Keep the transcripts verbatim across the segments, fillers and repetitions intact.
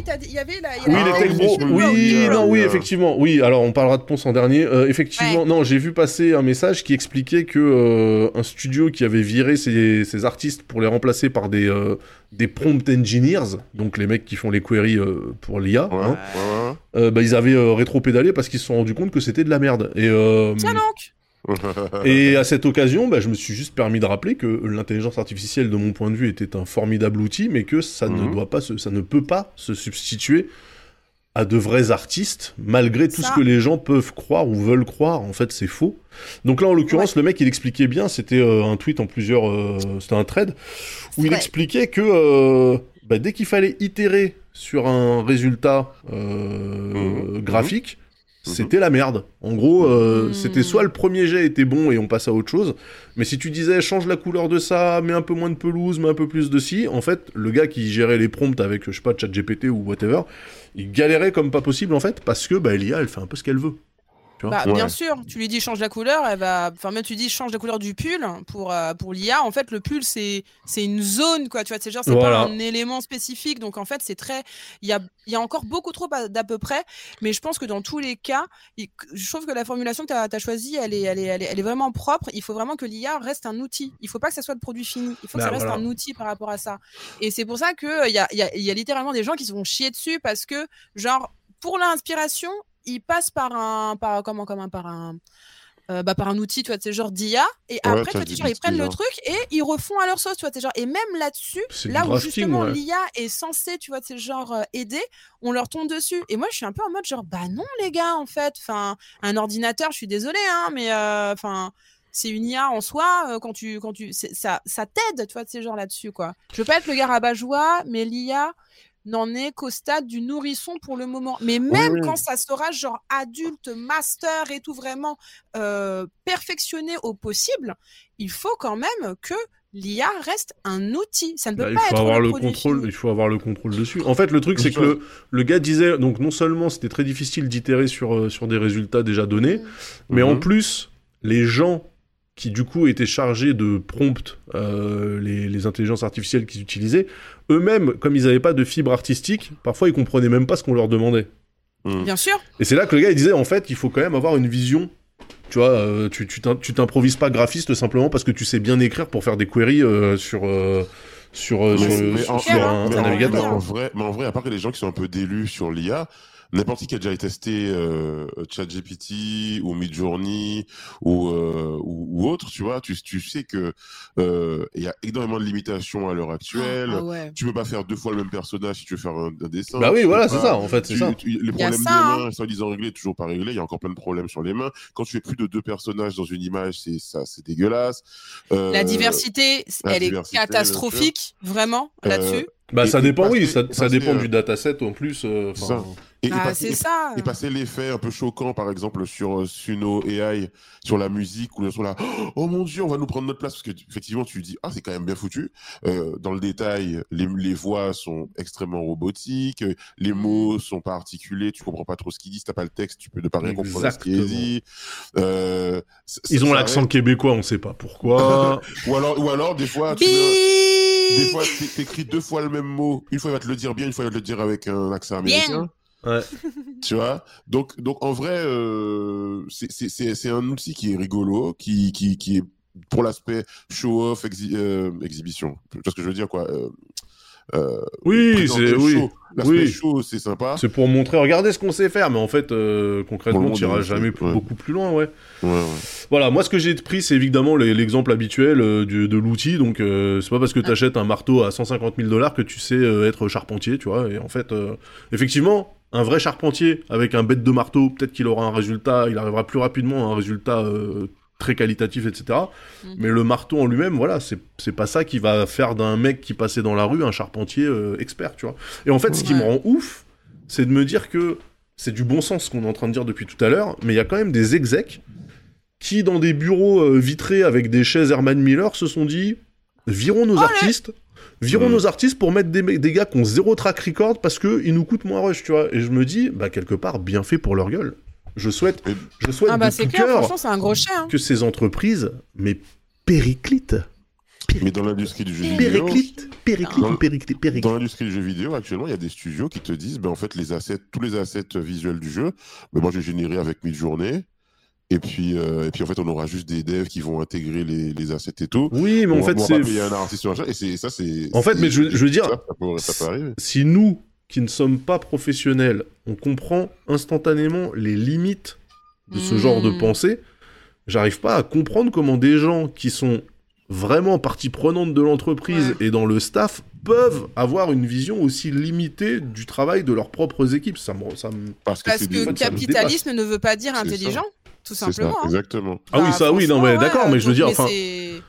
t'as dit, il y avait la. Oui, la... les Ah, tech oui, bros. je me Oui, souviens. non, oui, effectivement. Oui, alors on parlera de Ponce en dernier. Euh, effectivement, Ouais. non, j'ai vu passer un message qui expliquait que euh, un studio qui avait viré ses, ses artistes pour les remplacer par des, euh, des prompt engineers, donc les mecs qui font les queries euh, pour l'I A, Ouais, hein, ouais, euh, bah, ils avaient euh, rétro-pédalé parce qu'ils se sont rendus compte que c'était de la merde. Et, euh, Tiens donc. ouais. et à cette occasion, bah, je me suis juste permis de rappeler que l'intelligence artificielle, de mon point de vue, était un formidable outil, mais que ça ne Mhm. doit pas, se, ça ne peut pas se substituer à de vrais artistes, malgré tout Ça. ce que les gens peuvent croire ou veulent croire. En fait, c'est faux. Donc là, en l'occurrence, le mec, il expliquait bien, c'était euh, un tweet en plusieurs... euh, c'était un thread, où il Ouais. expliquait que euh, bah, dès qu'il fallait itérer sur un résultat euh, Mhm. graphique, Mhm. c'était la merde. En gros, euh, Mhm. c'était soit le premier jet était bon et on passe à autre chose, mais si tu disais change la couleur de ça, mets un peu moins de pelouse, mets un peu plus de ci, en fait, le gars qui gérait les prompts avec, je sais pas, ChatGPT ou whatever, il galérait comme pas possible, en fait, parce que bah, l'I A, elle fait un peu ce qu'elle veut. Tu vois Bah, Ouais. bien sûr, tu lui dis change la couleur, elle va. Enfin, même tu dis change la couleur du pull pour, euh, pour l'I A. En fait, le pull, c'est, c'est une zone, quoi. Tu vois, c'est genre, c'est Voilà. pas un élément spécifique. Donc, en fait, c'est très. Il y a, il y a encore beaucoup trop à- d'à peu près. Mais je pense que dans tous les cas, il- je trouve que la formulation que tu as choisie, elle est, elle, est, elle, est, elle est vraiment propre. Il faut vraiment que l'I A reste un outil. Il faut pas que ça soit le produit fini. Il faut que Bah, ça reste voilà. un outil par rapport à ça. Et c'est pour ça qu'il y a, y, a, y a littéralement des gens qui se vont chier dessus parce que, genre, pour l'inspiration, ils passent par un, par, comment, comment, par un, euh, bah, par un outil, tu vois, c'est genre d'I A, et Ouais, après, tu vois, genre, ils ChatGPT, prennent le hein. truc et ils refont à leur sauce, tu vois, genre, et même là-dessus, C'est du là où drafting, justement ouais. l'I A est censée, tu vois, c'est genre euh, aider, on leur tombe dessus. Et moi, je suis un peu en mode genre, bah non, les gars, en fait, enfin, un ordinateur, je suis désolée, hein, mais enfin. Euh, c'est une I A en soi, euh, quand tu, quand tu, ça, ça t'aide, tu vois, de ces genres là-dessus, quoi. Je veux pas être le gars rabat-joie, mais l'I A n'en est qu'au stade du nourrisson pour le moment. Mais même Oui, oui. quand ça sera genre adulte, master et tout vraiment euh, perfectionné au possible, il faut quand même que l'I A reste un outil. Ça ne peut Bah, il pas faut être avoir le le produit contrôle, fini. il faut avoir le contrôle dessus. En fait, le truc, c'est que le, le gars disait, donc non seulement c'était très difficile d'itérer sur, euh, sur des résultats déjà donnés, Mm. mais en Mhm. plus, les gens qui du coup étaient chargés de prompt euh, les, les intelligences artificielles qu'ils utilisaient, eux-mêmes, comme ils n'avaient pas de fibre artistique, parfois ils comprenaient même pas ce qu'on leur demandait. Mhm. Bien sûr. Et c'est là que le gars il disait, en fait, il faut quand même avoir une vision. Tu vois, euh, tu, tu, t'im- tu t'improvises pas graphiste simplement parce que tu sais bien écrire pour faire des queries euh, sur, euh, sur, euh, Mais, sur, le- mais sur, en, sur mais- un, mais un en- navigateur. mais en vrai, mais en vrai, à part les gens qui sont un peu délus sur l'I A, n'importe qui a déjà testé euh, ChatGPT ou Midjourney ou, euh, ou ou autre, tu vois, tu, tu sais que euh, il y a énormément de limitations à l'heure actuelle. Ah ouais. Tu peux pas faire deux fois le même personnage si tu veux faire un, un dessin. Bah oui, tu peux voilà, pas- c'est ça, en fait, c'est tu- ça. tu- les Il y a problèmes ça, de hein. main, soi-disant réglés, toujours pas réglés. Il y a encore plein de problèmes sur les mains. Quand tu fais plus de deux personnages dans une image, c'est ça, c'est dégueulasse. Euh, La diversité, la elle diversité, est bien catastrophique, vraiment, Euh, là-dessus. Bah Et- ça et dépend, passer- oui, ça, et ça passer, dépend euh, du dataset en plus. euh, C'est 'fin, ça. Et, et Ah, passer, c'est et- ça. et passer l'effet un peu choquant, par exemple, sur euh, Suno A I, sur la musique, ou sur la « Oh mon Dieu, on va nous prendre notre place », parce que tu- effectivement, tu dis « Ah, c'est quand même bien foutu euh, ». Dans le détail, les, les voix sont extrêmement robotiques, euh, les mots sont pas articulés, tu comprends pas trop ce qu'ils disent, t'as pas le texte, tu peux ne pas rien comprendre à ce qui est Exactement. dit. Euh, c- Ils ça- ont ça l'accent reste- québécois, on sait pas pourquoi. Ou alors, ou alors, des fois, tu mets un- des Bip fois, t'é- t'écris deux fois le même mot. Une fois, il va te le dire bien, une fois, il va te le dire avec un accent Bien. américain. Ouais. Tu vois, donc donc en vrai, euh, c'est c'est c'est c'est un outil qui est rigolo, qui qui qui est pour l'aspect show off, exhi euh, exhibition. Tu vois ce que je veux dire, quoi. Euh, euh, Oui, présenter c'est le oui. show. L'aspect Oui. show, c'est sympa. C'est pour montrer, regardez ce qu'on sait faire, mais en fait, euh, Pour concrètement, le tu iras monde, jamais c'est- plus- ouais. beaucoup plus loin, ouais. Ouais, ouais. Voilà, moi ce que j'ai pris, c'est évidemment les- l'exemple habituel euh, du- de l'outil, donc euh, c'est pas parce que tu achètes un marteau à cent cinquante mille dollars que tu sais euh, être charpentier, tu vois, et en fait, euh, effectivement, un vrai charpentier avec un bête de marteau, peut-être qu'il aura un résultat, il arrivera plus rapidement à un résultat euh, très qualitatif, et cetera. Mhm. Mais le marteau en lui-même, voilà, c'est c'est pas ça qui va faire d'un mec qui passait dans la rue un charpentier euh, expert, tu vois. Et en fait, ce qui Ouais. me rend ouf, c'est de me dire que c'est du bon sens ce qu'on est en train de dire depuis tout à l'heure, mais il y a quand même des execs qui, dans des bureaux euh, vitrés avec des chaises Herman Miller, se sont dit virons nos artistes, virons Mmh. nos artistes pour mettre des, me- des gars qui ont zéro track record parce qu'ils nous coûtent moins rush, tu vois. Et je me dis, bah, quelque part, bien fait pour leur gueule. Je souhaite, Et- je souhaite Ah bah de c'est tout clair, cœur franchement, c'est un gros chien. hein. que ces entreprises, mais périclitent. Mais dans l'industrie du jeu vidéo, Périclite, périclite Dans- ou périclite, périclite. dans l'industrie du jeu vidéo, actuellement, il y a des studios qui te disent, ben, en fait, les assets, tous les assets visuels du jeu, ben, moi, je vais générer avec Midjourney. Et puis, euh, et puis, en fait, on aura juste des devs qui vont intégrer les, les assets et tout. Oui, mais on en va- fait, on va c'est. pas payer un artiste sur un chat, et c'est, ça, c'est. En fait, c'est- mais je, je veux dire, Ça, ça peut, ça peut arriver. si nous, qui ne sommes pas professionnels, on comprend instantanément les limites de ce Mmh. genre de pensée, j'arrive pas à comprendre comment des gens qui sont vraiment partie prenante de l'entreprise Ouais. et dans le staff peuvent avoir une vision aussi limitée du travail de leurs propres équipes. Ça me, ça me- Parce que Parce c'est que des. fait, ça me capitalisme ne veut pas dire C'est intelligent, tout C'est ça, simplement. hein. exactement. Ah oui, Bah, ça, oui, non, franchement, mais ouais, d'accord, mais je veux donc, dire, mais enfin, c'est-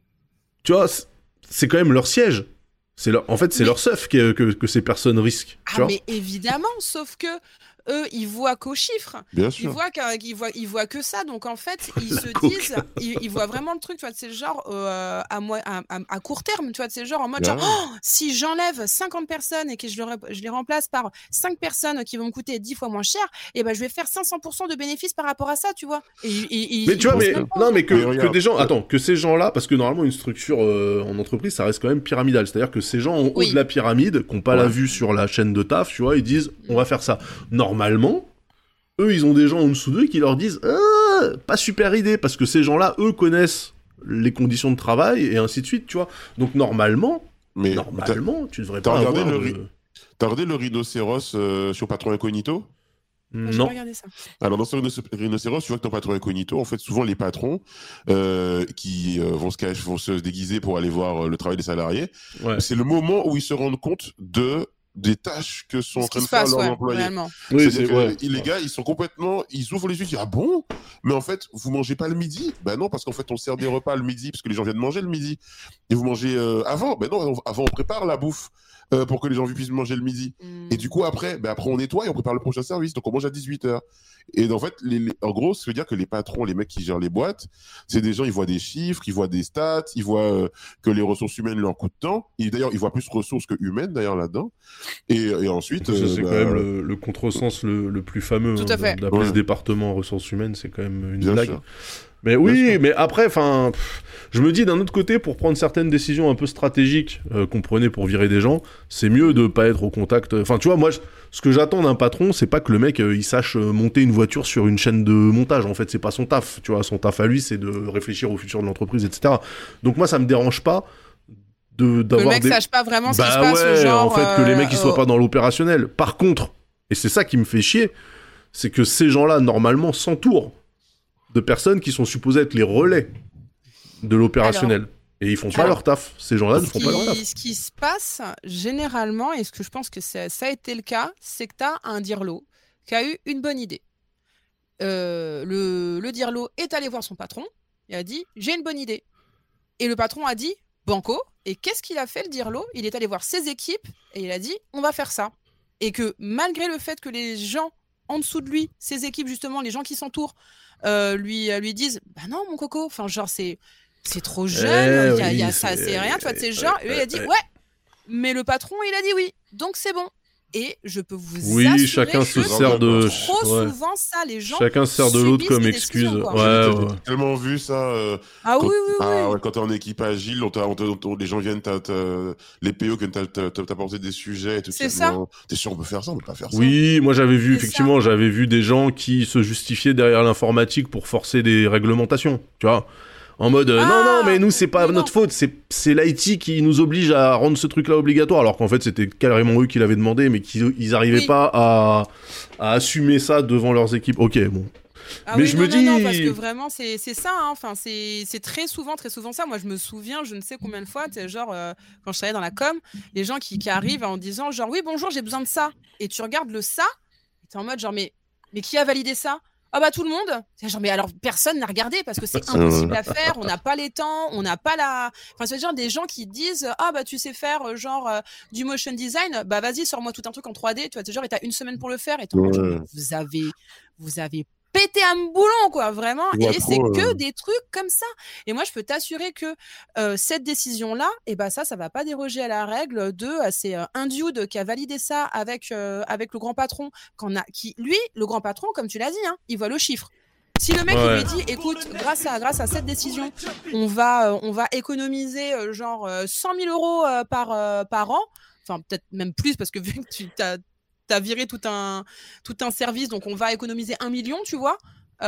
tu vois, c'est- c'est quand même leur siège. C'est leur, en fait, c'est Mais- leur seuf que, que, que ces personnes risquent. tu Ah, vois. mais évidemment, sauf que eux, ils voient qu'aux chiffres. Bien Ils sûr. voient, qu'un- ils, voient, ils voient que ça, donc en fait, ils La se coke. disent, ils, ils voient vraiment le truc, tu vois, c'est genre euh, à, moi, à, à- à court terme, tu vois, c'est genre en mode, Bah genre, ouais. oh, si j'enlève cinquante personnes et que je, le rep- je les remplace par cinq personnes qui vont me coûter dix fois moins cher, et ben je vais faire cinq cents pour cent de bénéfices par rapport à ça, tu vois. Et, et- et- Mais ils tu vois, pensent mais, même pas non, aux mais autres. que, Mais que regarde, des gens, euh, attends, que ces gens-là, parce que normalement une structure euh, en entreprise, ça reste quand même pyramidal. C'est-à-dire que ces gens en haut Oui. de la pyramide, qui n'ont pas la Ouais. vue sur la chaîne de taf, tu vois, ils disent, on va faire ça. Normalement, eux, ils ont des gens en dessous d'eux qui leur disent, ah, pas super idée, parce que ces gens-là, eux, connaissent les conditions de travail et ainsi de suite, tu vois. Donc normalement, Mais t'as normalement, tu devrais t'as pas regardé avoir le de- ri- t'as regardé le rhinocéros euh, sur Patron Incognito? Moi, j'ai Non. pas regardé ça. Alors, dans ce rhinoc- rhinocéros, tu vois que dans Patron Incognito, en fait, souvent les patrons euh, qui euh, vont, se cacher, vont se déguiser pour aller voir euh, le travail des salariés, Ouais. c'est le moment où ils se rendent compte de des tâches que sont en Ce train qui de se faire passe, leurs ouais, employés. réellement. Oui, C'est-à-dire c'est que ouais. les gars, ils sont complètement, ils ouvrent les yeux, ils disent ah bon, mais en fait, vous mangez pas le midi. Ben non, parce qu'en fait, on sert des repas le midi parce que les gens viennent manger le midi. Et vous mangez euh, avant. Ben non, on- avant on prépare la bouffe euh, pour que les gens puissent manger le midi. Hmm. Et du coup, après, ben après, on nettoie et on prépare le prochain service. Donc, on mange à dix-huit heures. Et en fait, les, les- en gros, ça veut dire que les patrons, les mecs qui gèrent les boîtes, c'est des gens, ils voient des chiffres, ils voient des stats, ils voient euh, que les ressources humaines leur coûtent tant. Et d'ailleurs, ils voient plus ressources que humaines, d'ailleurs, là-dedans. Et, et ensuite. Ça, euh, c'est bah, quand même le, le contresens le, le plus fameux. Tout hein, à fait. D'appeler Ouais. ce département ressources humaines, c'est quand même une Bien blague. sûr. Mais oui, Bien sûr. mais après, enfin, je me dis d'un autre côté, pour prendre certaines décisions un peu stratégiques euh, qu'on prenait pour virer des gens, c'est mieux de pas être au contact. Enfin, tu vois, moi, je- ce que j'attends d'un patron, c'est pas que le mec euh, il sache euh, monter une voiture sur une chaîne de montage. En fait, c'est pas son taf. Tu vois, son taf à lui, c'est de réfléchir au futur de l'entreprise, et cetera. Donc moi, ça me dérange pas de Que le d'avoir mec des sache pas vraiment ce qui se bah passe, ouais, genre. en fait, que les mecs ils euh, soient pas dans l'opérationnel. Par contre, et c'est ça qui me fait chier, c'est que ces gens-là, normalement, s'entourent de personnes qui sont supposées être les relais de l'opérationnel. Et ils font pas alors, leur taf. Ces gens-là ne Ce font pas leur taf. qui, ce qui se passe généralement, et ce que je pense que ça, ça a été le cas, c'est que tu as un dirlo qui a eu une bonne idée. Euh, le, le dirlo est allé voir son patron et a dit « j'ai une bonne idée ». Et le patron a dit « banco ». Et qu'est-ce qu'il a fait, le dirlo? Il est allé voir ses équipes et il a dit « on va faire ça ». Et que malgré le fait que les gens en dessous de lui, ses équipes justement, les gens qui s'entourent, euh, lui, euh, lui disent « bah non mon coco, enfin genre c'est... C'est trop jeune, il y a, oui, il y a ça, c'est- c'est rien, tu vois, c'est genre, ouais, lui, il a dit ouais. ouais, mais le patron, il a dit oui, donc c'est bon. Et je peux vous Oui, assurer chacun que se c'est sert de- trop ouais. souvent ça, les gens. Chacun se sert de l'autre subissent comme les excuse. décisions, quoi. Ouais, J'ai ouais. tellement vu ça. euh, Ah quand, oui, oui, oui. ah ouais, quand t'es en équipe agile, on t'a- on t'a- on t'a- les gens viennent, t'as- t'as- les P O que t'as- t'as t'as apporté des sujets et tout C'est ça. ça. Non, t'es sûr on peut faire ça, on peut pas faire ça. Oui, moi j'avais vu, C'est effectivement, j'avais vu des gens qui se justifiaient derrière l'informatique pour forcer des réglementations, tu vois. En mode, euh, Ah, non, non, mais nous, c'est pas non, notre non. faute, c'est, c'est l'I T qui nous oblige à rendre ce truc-là obligatoire, alors qu'en fait, c'était carrément eux qui l'avaient demandé, mais qu'ils ils arrivaient Oui. pas à, à assumer ça devant leurs équipes. Ok, bon. Ah Mais oui, je non, me non, non, dis- parce que vraiment, c'est c'est ça. Hein. Enfin, c'est c'est très souvent, très souvent ça. Moi, je me souviens, je ne sais combien de fois, t'es genre, euh, quand je travaillais dans la com, les gens qui, qui arrivent en disant, genre, oui, bonjour, j'ai besoin de ça. Et tu regardes le ça, et t'es en mode, genre, mais, mais qui a validé ça? Ah bah tout le monde. C'est genre, mais alors personne n'a regardé parce que c'est impossible à faire, on n'a pas les temps, on n'a pas la... Enfin, c'est genre des gens qui disent, ah bah tu sais faire euh, genre euh, du motion design, bah vas-y, sors-moi tout un truc en trois D, tu vois, c'est genre, et t'as une semaine pour le faire, et t'es en mode, Ouais. genre, vous avez, vous avez pété un boulon, quoi, vraiment. Il y a Et trop, c'est que euh. des trucs comme ça. Et moi, je peux t'assurer que euh, cette décision-là, et ben ça, ça va pas déroger à la règle de euh, c'est euh, un dude qui a validé ça avec euh, avec le grand patron, qu'on a, qui lui, le grand patron, comme tu l'as dit, hein, il voit le chiffre. Si le mec Ouais. il lui dit, écoute, grâce à grâce à cette décision, on va euh, on va économiser euh, genre euh, cent mille euros euh, par euh, par an, enfin peut-être même plus parce que vu que tu t'as t'as viré tout un tout un service, donc on va économiser un million, tu vois.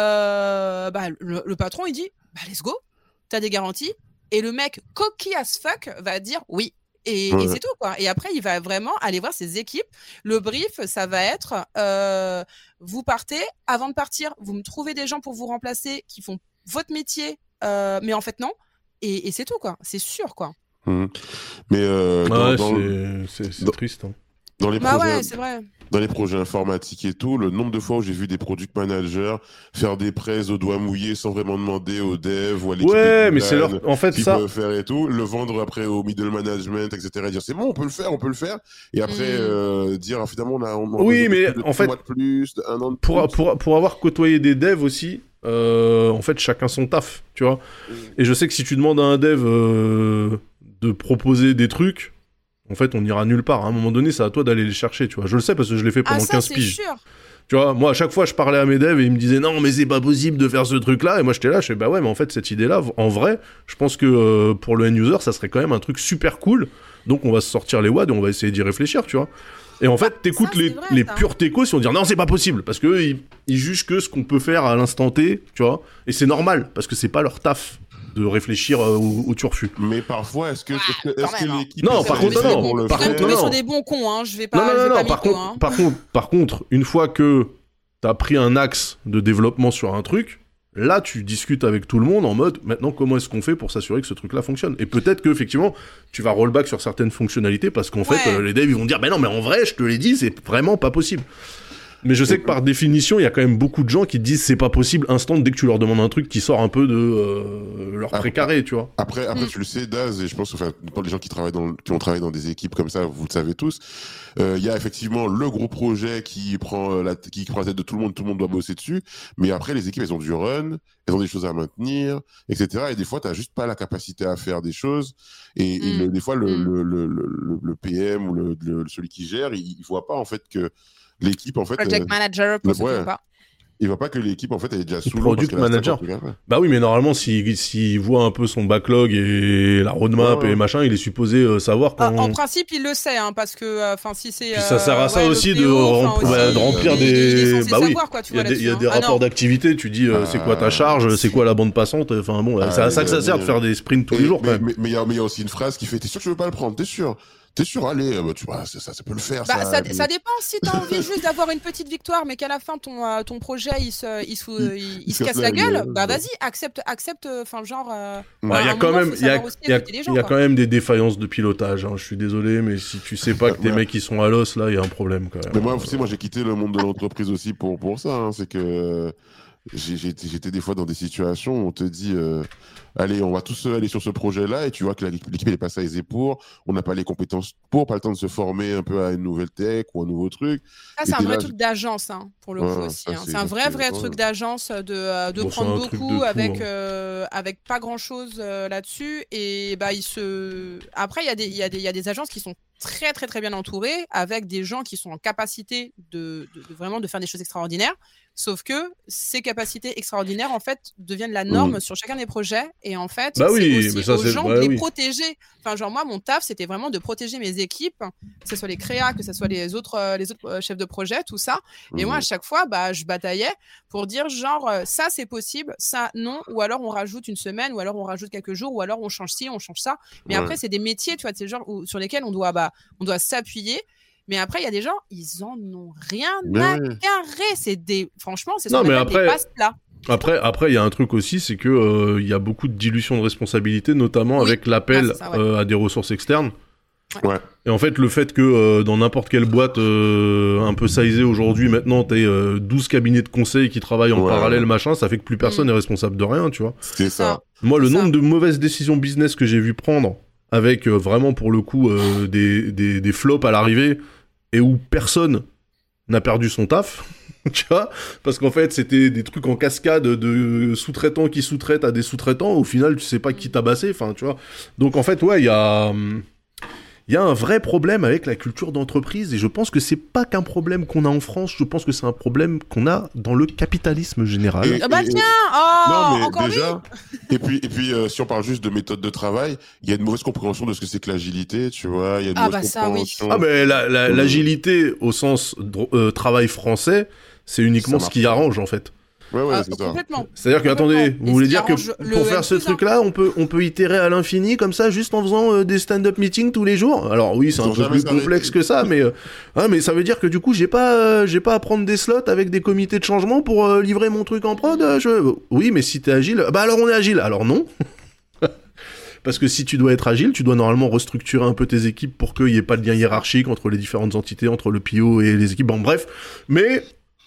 Euh, bah le, le patron il dit, bah let's go, t'as des garanties, et le mec coquille as fuck va dire oui. Et, Ouais. et c'est tout, quoi. Et après, il va vraiment aller voir ses équipes. Le brief, ça va être euh, vous partez, avant de partir, vous me trouvez des gens pour vous remplacer qui font votre métier, euh, mais en fait, non. Et, et c'est tout, quoi. C'est sûr, quoi. Mhm. Mais euh, dans, Ouais, dans, c'est, c'est, c'est dans- triste. Hein. dans les Bah projets, ouais, c'est vrai. dans les projets informatiques et tout, le nombre de fois où j'ai vu des product managers faire des presses au doigt mouillé sans vraiment demander aux devs ou à l'équipe Ouais, de mais c'est design leur. En fait, s'ils ça. peuvent faire et tout, le vendre après au middle management, et cetera. Et dire c'est bon, on peut le faire, on peut le faire. Et après Mm. euh, dire ah, finalement on a, on a Oui, besoin de mais plus de en six fait, mois de plus, de un an de Pour, plus. pour, pour avoir côtoyé des devs aussi, euh, en fait, chacun son taf, tu vois. Et je sais que si tu demandes à un dev euh, de proposer des trucs, en fait, on ira nulle part. À un moment donné, c'est à toi d'aller les chercher, tu vois. Je le sais parce que je l'ai fait Ah, pendant ça, quinze c'est piges. sûr. Tu vois, moi, à chaque fois, je parlais à mes devs et ils me disaient non, mais c'est pas possible de faire ce truc-là. Et moi, j'étais là, je fais bah ouais, mais en fait, cette idée-là, en vrai, je pense que euh, pour le end-user, ça serait quand même un truc super cool. Donc, on va se sortir les wads et on va essayer d'y réfléchir, tu vois. Et en fait, t'écoutes ça, les, c'est vrai, les ça. purs techos, ils vont dire non, c'est pas possible. Parce qu'eux, ils, ils jugent que ce qu'on peut faire à l'instant T, tu vois. Et c'est normal, parce que c'est pas leur taf de réfléchir euh, au, au turfu. Mais parfois, est-ce que, est-ce que, quand est-ce que même, hein. l'équipe Non, est par assez contre, non. pour le Par T'es quand même contre, faire tombé non. sur des bons cons, hein. Je vais pas, Non, non, je vais non, pas non, par mytho, contre, hein. par contre, par contre, une fois que t'as pris un axe de développement sur un truc, là, tu discutes avec tout le monde en mode, maintenant, comment est-ce qu'on fait pour s'assurer que ce truc-là fonctionne? Et peut-être que, effectivement, tu vas rollback sur certaines fonctionnalités parce qu'en Ouais. fait, euh, les devs, ils vont dire, ben non, mais en vrai, je te l'ai dit, c'est vraiment pas possible. Mais je sais que par définition, il y a quand même beaucoup de gens qui te disent c'est pas possible instant dès que tu leur demandes un truc qui sort un peu de euh, leur Ah, précaré, tu vois. Après, après Mm. tu le sais, Daz, et je pense que enfin, pour les gens qui travaillent dans, qui ont travaillé dans des équipes comme ça, vous le savez tous, euh, il y a effectivement le gros projet qui prend euh, la, qui prend la tête de tout le monde, tout le monde doit bosser dessus. Mais après, les équipes, elles ont du run, elles ont des choses à maintenir, et cetera. Et des fois, t'as juste pas la capacité à faire des choses. Et, et Mm. le, des fois, le, Mm. le, le, le, le P M ou le, le, celui qui gère, il, il voit pas en fait que l'équipe, en fait, Project euh, manager, pour le- ceux qui ouais. savent pas. il voit pas que l'équipe, en fait, elle est déjà sous l'eau. Product parce qu'elle a manager. cinquante trucs à faire. Bah oui, mais normalement, s'il s'il voit un peu son backlog et la roadmap Ouais, ouais. et machin, il est supposé euh, savoir Ah, quand... en principe, il le sait, hein, parce que, enfin, si c'est. Puis ça sert à ça ouais, le aussi P O, de, enfin, rem- aussi, bah, de il- remplir il- il est des... censé Bah oui, savoir, quoi, tu il y a vois, des, il y a là-dessus, des hein. Ah, rapports non. d'activité, tu dis euh, Ah, c'est quoi ta charge, c'est si. quoi la bande passante, enfin bon, Ah, c'est à ça que ça mais- sert de faire des sprints tous Et- les jours mais, quand même. Mais mais il y, a- mais il y a aussi une phrase qui fait t'es sûr que tu veux pas le prendre? T'es sûr? T'es sûr? Allez, euh, bah, tu vois, ça, ça, ça peut le faire. Bah, ça, mais- ça dépend si t'as envie juste d'avoir une petite victoire, mais qu'à la fin ton, euh, ton projet il se, il se, il, il se casse la gueule, bah vas-y, accepte, accepte, enfin genre. euh, Bah, à il y un a quand moment, même, faut il y a, savoir aussi il y a- écouter les gens, il y a quoi. quand même des défaillances de pilotage. Hein. Je suis désolé, mais si tu sais pas que tes Ouais. mecs ils sont à l'os, là, il y a un problème quand même. Mais moi, vous savez, moi, j'ai quitté le monde de l'entreprise aussi pour, pour ça. hein. C'est que euh, j'ai- j'ai été- j'étais des fois dans des situations où on te dit euh, allez, on va tous aller sur ce projet-là, et tu vois que la- l'équipe elle est pas sizée pour, on n'a pas les compétences pour, pas le temps de se former un peu à une nouvelle tech ou un nouveau truc. Ça, Et c'est un t'es vrai là, truc d'agence, hein, pour le Ouais, coup ouais, aussi. ça, hein. c'est- C'est un vrai, c'est- vrai ouais. truc d'agence de, euh, de Bon, c'est prendre un truc de beaucoup tout, avec, hein. euh, avec pas grand chose là-dessus. Et bah, il se. Après, il y, a des- il y, a des- il y a des agences qui sont très, très, très bien entourées avec des gens qui sont en capacité de, de- de vraiment de faire des choses extraordinaires. Sauf que ces capacités extraordinaires, en fait, deviennent la norme Mm. sur chacun des projets. Et en fait, Bah oui, c'est aussi mais ça, aux c'est- gens bah de les oui. protéger. Enfin, genre, moi, mon taf, c'était vraiment de protéger mes équipes, que ce soit les créas, que ce soit les autres, euh, les autres euh, chefs de projet, tout ça. Et moi, à Mhm. chaque fois, bah, je bataillais pour dire, genre, euh, ça, c'est possible, ça, non. Ou alors, on rajoute une semaine, ou alors, on rajoute quelques jours, ou alors, on change ci, on change ça. Mais Ouais. après, c'est des métiers, tu vois, c'est genre où- sur lesquels on doit, bah, on doit s'appuyer. Mais après, il y a des gens, ils en ont rien Mais à oui. carrer. C'est des, franchement, c'est ce Non, qu'on mais appelle après- des passe-plats. Après, après, il y a un truc aussi, c'est que euh, il y a beaucoup de dilution de responsabilité, notamment Oui. avec l'appel Ah, c'est ça, ouais. euh, à des ressources externes. Ouais. Et en fait, le fait que euh, dans n'importe quelle boîte euh, un peu sizée aujourd'hui, maintenant, t'aies euh, douze cabinets de conseil qui travaillent en Ouais. parallèle, machin, ça fait que plus personne Mm. n'est responsable de rien, tu vois. C'est ça. Moi, le C'est nombre ça. de mauvaises décisions business que j'ai vu prendre, avec euh, vraiment, pour le coup, euh, des, des, des flops à l'arrivée, et où personne n'a perdu son taf, tu vois, parce qu'en fait, c'était des trucs en cascade de sous-traitants qui sous-traitent à des sous-traitants, au final, tu sais pas qui tabasser, enfin, tu vois. Donc, en fait, ouais, il y a... hum, il y a un vrai problème avec la culture d'entreprise, et je pense que c'est pas qu'un problème qu'on a en France, je pense que c'est un problème qu'on a dans le capitalisme général. Et- Ah bah et- tiens, oh, Non, mais encore déjà, et puis, et puis euh, si on parle juste de méthode de travail, il y a une mauvaise compréhension de ce que c'est que l'agilité, tu vois. Il y a une Ah mauvaise bah ça, oui. compréhension. Ah mais la- la- Euh, l'agilité au sens dro- euh, travail français, c'est uniquement Ça ce qui marche. arrange en fait. Ouais, ouais, Ah, c'est ça. complètement. C'est-à-dire que, Complètement. attendez, Et vous voulez ce dire qui que arrange le pour faire ce N plus un. truc-là, on peut, on peut itérer à l'infini comme ça, juste en faisant euh, des stand-up meetings tous les jours? Alors oui, c'est Ils un vont peu jamais plus s'arrêter. complexe que ça, mais, euh, ah, mais ça veut dire que du coup, j'ai pas, euh, j'ai pas à prendre des slots avec des comités de changement pour euh, livrer mon truc en prod. euh, je... Oui, mais si t'es agile, bah alors on est agile. Alors non. Parce que si tu dois être agile, tu dois normalement restructurer un peu tes équipes pour qu'il n'y ait pas de lien hiérarchique entre les différentes entités, entre le P O et les équipes. Bon, bref. Mais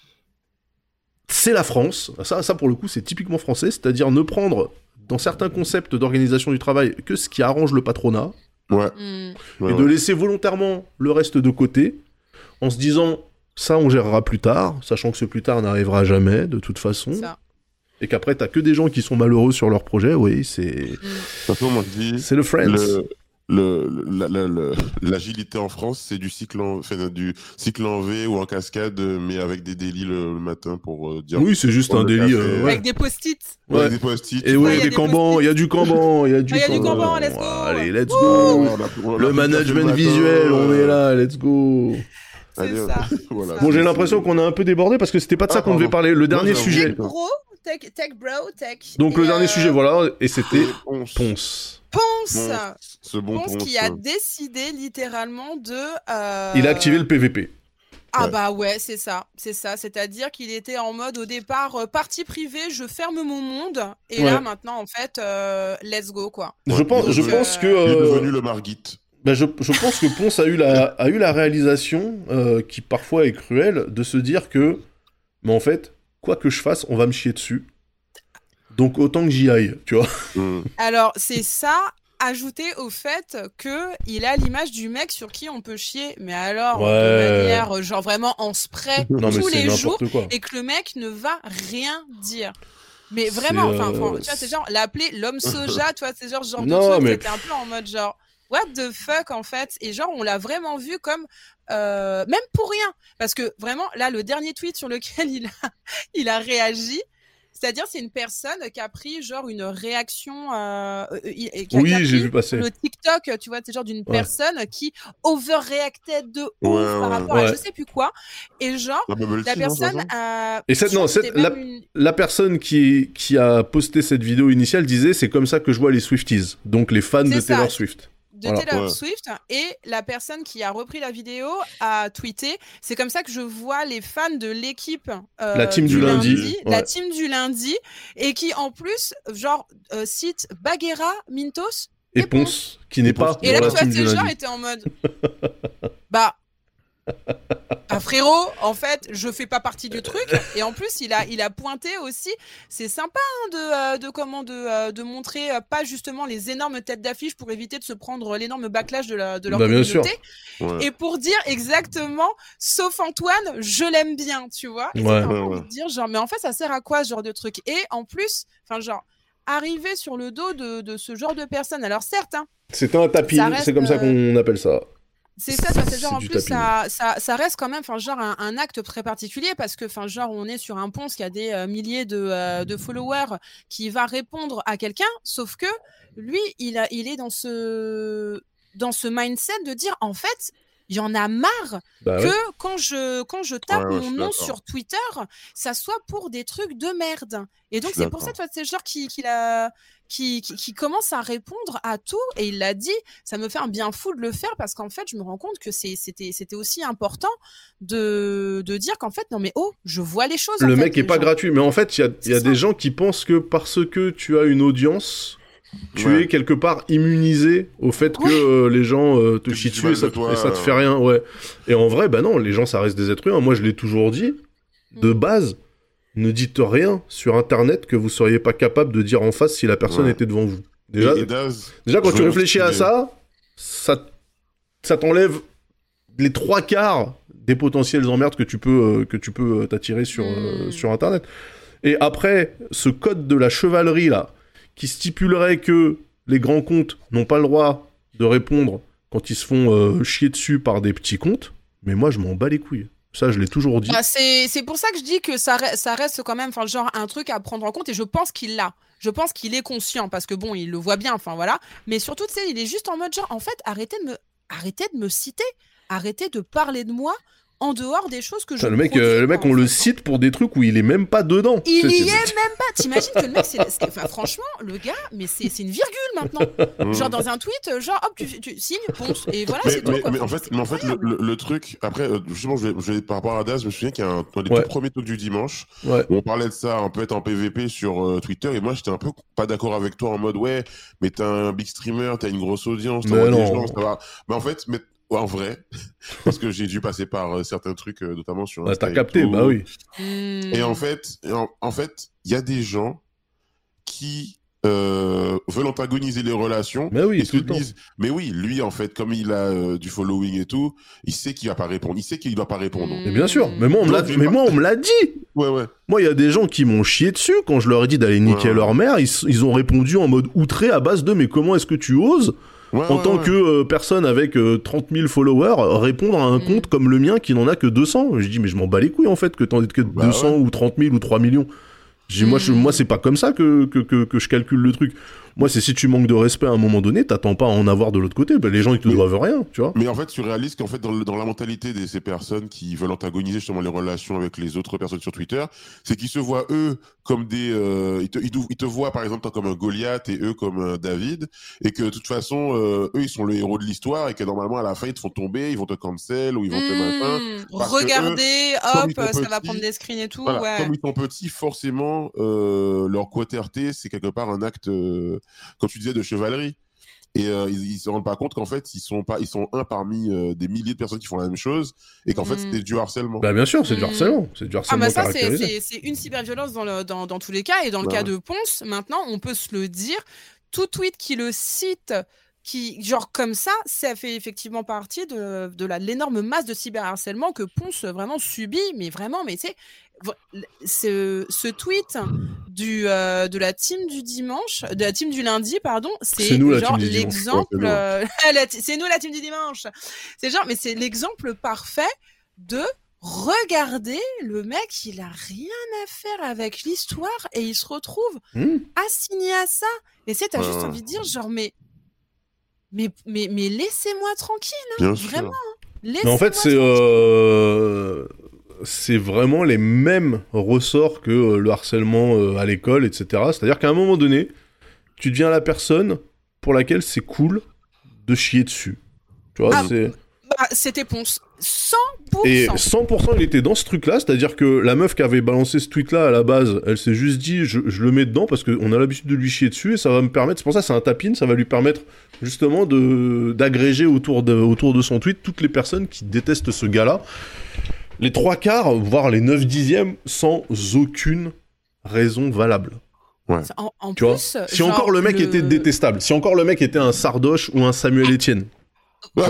c'est la France. Ça, ça pour le coup, c'est typiquement français. C'est-à-dire ne prendre, dans certains concepts d'organisation du travail, que ce qui arrange le patronat, Ouais. Hmm. ouais, et de ouais. laisser volontairement le reste de côté, en se disant, ça, on gérera plus tard, sachant que ce plus tard n'arrivera jamais, de toute façon. Ça. Et qu'après, t'as que des gens qui sont malheureux sur leur projet. Oui, c'est... De toute façon, moi, je dis, C'est le Friends. le, le, la- la- le- l'agilité en France, c'est du cycle en, enfin, du cycle en V ou en cascade, mais avec des délits le, le matin pour euh, dire. Oui, c'est juste Pour un le délit. café. euh, ouais. Avec des post-it. Ouais, Ouais. des post-it. Et Ouais, oui, il y a des des Kanban, il y a du Kanban, il y a du Ah, il y a du Kanban. Kanban, let's go. Allez, let's Ouais, go. on a- on a Le pris management le matin, visuel, on euh, est là, let's go. C'est allez, ça. voilà. Bon, j'ai C'est- l'impression qu'on a un peu débordé parce que c'était pas de ça Ah, qu'on devait pardon. parler. Le dernier j'avoue. sujet. Tech bro, tech, tech bro, tech. Donc Et, le dernier euh, sujet, voilà, et c'était Et Ponce. Ponce. Ponce. Ponce. Ce bon Ponce Ponce. qui a décidé littéralement de. euh, Il a activé le P V P. Ah Ouais. bah ouais, c'est ça, c'est ça. C'est-à-dire qu'il était en mode au départ euh, partie privée, je ferme mon monde, et Ouais. là maintenant en fait, euh, let's go quoi. Je Ouais, pense, il est je devenu- pense que Il est euh, devenu le Margit. bah, je, je pense que Ponce a eu la a eu la réalisation euh, qui parfois est cruelle de se dire que mais en fait quoi que je fasse on va me chier dessus donc autant que j'y aille, tu vois. Mm. Alors c'est ça, ajouté au fait que il a l'image du mec sur qui on peut chier, mais alors Ouais. de manière euh, genre vraiment en spray Non mais tous c'est les jours, n'importe quoi. et que le mec ne va rien dire. Mais C'est, vraiment, enfin, euh, enfin, tu vois, c'est genre l'appeler l'homme soja, tu vois, c'est genre ce genre Non, de truc, mais- c'était un peu en mode genre what the fuck en fait, et genre on l'a vraiment vu comme euh, même pour rien, parce que vraiment là le dernier tweet sur lequel il a il a réagi. C'est-à-dire, c'est une personne qui a pris genre une réaction, euh, euh, qui a, qui a Oui, pris j'ai vu passer. le TikTok, tu vois, c'est genre d'une Ouais. personne qui overreactait de ouf Ouais, par ouais. rapport à Ouais. je sais plus quoi, et genre La bubble la tea, non, c'est personne ça a. Et cette- non, c'était cette- même la- une- La personne qui, qui a posté cette vidéo initiale disait c'est comme ça que je vois les Swifties, donc les fans C'est de ça. Taylor Swift. de Voilà. Taylor Ouais. Swift, et la personne qui a repris la vidéo a tweeté c'est comme ça que je vois les fans de l'équipe euh, La team du lundi, la ouais. team du lundi, et qui en plus genre euh, cite Bagheera, Mintos, Et Et Ponce, qui n'est Et pas Ponce. et dans là la tu vois team c'est du le genre lundi. était en mode bah ah, frérot, en fait, je fais pas partie du truc. Et en plus, il a, il a pointé aussi. C'est sympa hein, de, euh, de comment de, euh, de montrer euh, pas justement les énormes têtes d'affiche pour éviter de se prendre l'énorme backlash de, la, de leur Bah, bien communauté. Ouais. Et pour dire exactement, sauf Antoine, je l'aime bien, tu vois. Et Ouais. t'as un peu Ouais, envie ouais. de dire genre, mais en fait, ça sert à quoi ce genre de truc? Et en plus, enfin genre, arriver sur le dos de, de ce genre de personnes. Alors certes, hein, C'est un tapis, Ça reste, c'est comme ça qu'on appelle ça. c'est ça, ça, c'est genre C'est en du plus tapis. ça, ça, ça reste quand même, enfin genre un, un acte très particulier parce que, enfin genre on est sur un Ponce qui a des euh, milliers de, euh, de followers qui va répondre à quelqu'un, sauf que lui il a, il est dans ce, dans ce mindset de dire en fait il y en a marre Bah que ouais. quand je quand je tape Ouais, ouais, je mon suis nom d'accord. sur Twitter, ça soit pour des trucs de merde. Et donc Je suis c'est pour ça d'accord. que c'est genre qui qui, a, qui, qui qui commence à répondre à tout, et il l'a dit, ça me fait un bien fou de le faire parce qu'en fait je me rends compte que c'est c'était c'était aussi important de de dire qu'en fait non mais oh je vois les choses. Le en fait, mec est les pas gens. gratuit, mais en fait, il y a, il y a C'est ça. des gens qui pensent que parce que tu as une audience, tu Ouais. es quelque part immunisé au fait que Ouais. euh, les gens euh, te Que chient tu dessus et ça, mal de te- toi, et ça te euh. fait rien, ouais. Et en vrai, bah non, les gens, ça reste des êtres humains. Moi, je l'ai toujours dit, de Mm. base, ne dites rien sur Internet que vous seriez pas capable de dire en face si la personne Ouais. était devant vous. Déjà, Et- et Daz, déjà quand je tu veux réfléchis à m'excuser. ça, ça, ça t'enlève les trois quarts des potentielles emmerdes que tu peux, euh, que tu peux euh, t'attirer sur, euh, Mm. sur Internet. Et après, ce code de la chevalerie, là, qui stipulerait que les grands comptes n'ont pas le droit de répondre quand ils se font euh, chier dessus par des petits comptes, mais moi je m'en bats les couilles. Ça, je l'ai toujours dit. Bah, c'est, c'est pour ça que je dis que ça, re- ça reste quand même, enfin, genre, un truc à prendre en compte, et je pense qu'il l'a. Je pense qu'il est conscient, parce que bon, il le voit bien, enfin voilà. Mais surtout, tu sais, il est juste en mode genre, en fait, arrêtez de me, arrêtez de me citer, arrêtez de parler de moi en dehors des choses que je Putain, le mec, produis, euh, le mec, quoi, on en le fait. cite pour des trucs où il est même pas dedans. Il Tu sais, y c'est- est même pas. T'imagines que le mec, c'est, c'est- enfin, franchement, le gars, mais c'est, c'est une virgule maintenant. Genre dans un tweet, genre hop, tu, tu signes, ponce, et voilà, Mais, c'est tout. mais, Quoi. mais en Enfin, fait, c'est mais en fait le, incroyable. le, le truc, après, euh, justement, je vais, je vais- par rapport à Daz, je me souviens qu'il y a un, un des Ouais. tout premiers talks du dimanche, Ouais. où on parlait de ça un peu être en P V P sur euh, Twitter, et moi j'étais un peu pas d'accord avec toi en mode, ouais, mais t'es un big streamer, t'as une grosse audience, Mais t'envoies des non. gens, ça va. Mais en fait, mais, ouais, en vrai, parce que j'ai dû passer par euh, certains trucs, euh, notamment sur Bah, Insta t'as et capté, tout. bah oui. Hmm. Et en fait, et en, en fait, il y a des gens qui euh, veulent antagoniser les relations Mais oui, et se tout le temps. disent, mais oui, lui en fait, comme il a euh, du following et tout, il sait qu'il va pas répondre, il sait qu'il doit pas répondre. Hmm. Mais bien sûr. Mais moi, on me l'a, Donc, j'ai mais pas- moi, on me l'a dit. Ouais, ouais. Moi, il y a des gens qui m'ont chié dessus quand je leur ai dit d'aller niquer Ouais, ouais. leur mère. Ils, s- ils ont répondu en mode outré à base de mais comment est-ce que tu oses Ouais, en ouais, tant ouais. que euh, personne avec euh, trente mille followers répondre à un Mm. compte comme le mien qui n'en a que deux cents. Je dis mais je m'en bats les couilles en fait que t'en aies que Bah deux cents ou trente mille ou trois millions. Je dis, moi, je, Mm. moi c'est pas comme ça que, que, que, que je calcule le truc. Moi, c'est si tu manques de respect à un moment donné, t'attends pas à en avoir de l'autre côté. Ben, les gens, ils te Mais- doivent rien, tu vois. Mais en fait, tu réalises qu'en fait, dans, le- dans la mentalité de ces personnes qui veulent antagoniser justement les relations avec les autres personnes sur Twitter, c'est qu'ils se voient eux comme des, euh, ils, te, ils, te, ils te voient par exemple toi, comme un Goliath et eux comme un David, et que de toute façon, euh, eux ils sont le héros de l'histoire et que normalement à la fin ils te font tomber, ils vont te cancel ou ils vont te machin. Hmm. parce que Regardez, comme hop, ils sont ça va petits, prendre des screens et tout. Voilà, Ouais. comme ils sont petits, forcément, euh, leur quaterté, c'est quelque part un acte, euh, comme tu disais, de chevalerie. Et euh, ils, ils se rendent pas compte qu'en fait, ils sont pas, ils sont un parmi euh, des milliers de personnes qui font la même chose, et qu'en fait, Mm. c'était du harcèlement. Bah, bien sûr, c'est du Mm. harcèlement. C'est du Ah harcèlement bah ça c'est, caractérisé. c'est, c'est une cyberviolence dans, le, dans, dans tous les cas, et dans le Bah cas ouais. de Ponce, maintenant on peut se le dire, tout tweet qui le cite, qui genre comme ça, ça fait effectivement partie de, de la, l'énorme masse de cyberharcèlement que Ponce vraiment subit, mais vraiment, mais tu sais, v- ce, ce tweet du, euh, de la team du dimanche, de la team du lundi, pardon, c'est, C'est nous, la genre team du dimanche. l'exemple, Ouais, c'est nous, euh, la ti- c'est nous la team du dimanche, c'est genre, mais c'est l'exemple parfait de regardez, le mec, il a rien à faire avec l'histoire et il se retrouve Hmm. assigné à ça. Et c'est, t'as Ouais, juste ouais. envie de dire, genre, mais, mais, mais, mais laissez-moi tranquille, Bien vraiment. sûr. Laissez-moi Mais en fait, c'est tranquille. euh, c'est vraiment les mêmes ressorts que euh, le harcèlement euh, à l'école, et cetera. C'est-à-dire qu'à un moment donné, tu deviens la personne pour laquelle c'est cool de chier dessus. Tu vois, Ah, c'est... Bah, c'était Ponce. cent pour cent. Et cent pour cent il était dans ce truc-là, c'est-à-dire que la meuf qui avait balancé ce tweet-là à la base, elle s'est juste dit je, je le mets dedans parce qu'on a l'habitude de lui chier dessus et ça va me permettre, c'est pour ça que c'est un tap-in, ça va lui permettre justement de, d'agréger autour de, autour de son tweet toutes les personnes qui détestent ce gars-là. Les trois quarts, voire les neuf dixièmes, sans aucune raison valable. En, en Tu vois, plus, si genre, encore le mec le- était détestable, si encore le mec était un Sardoche ou un Samuel Etienne. En,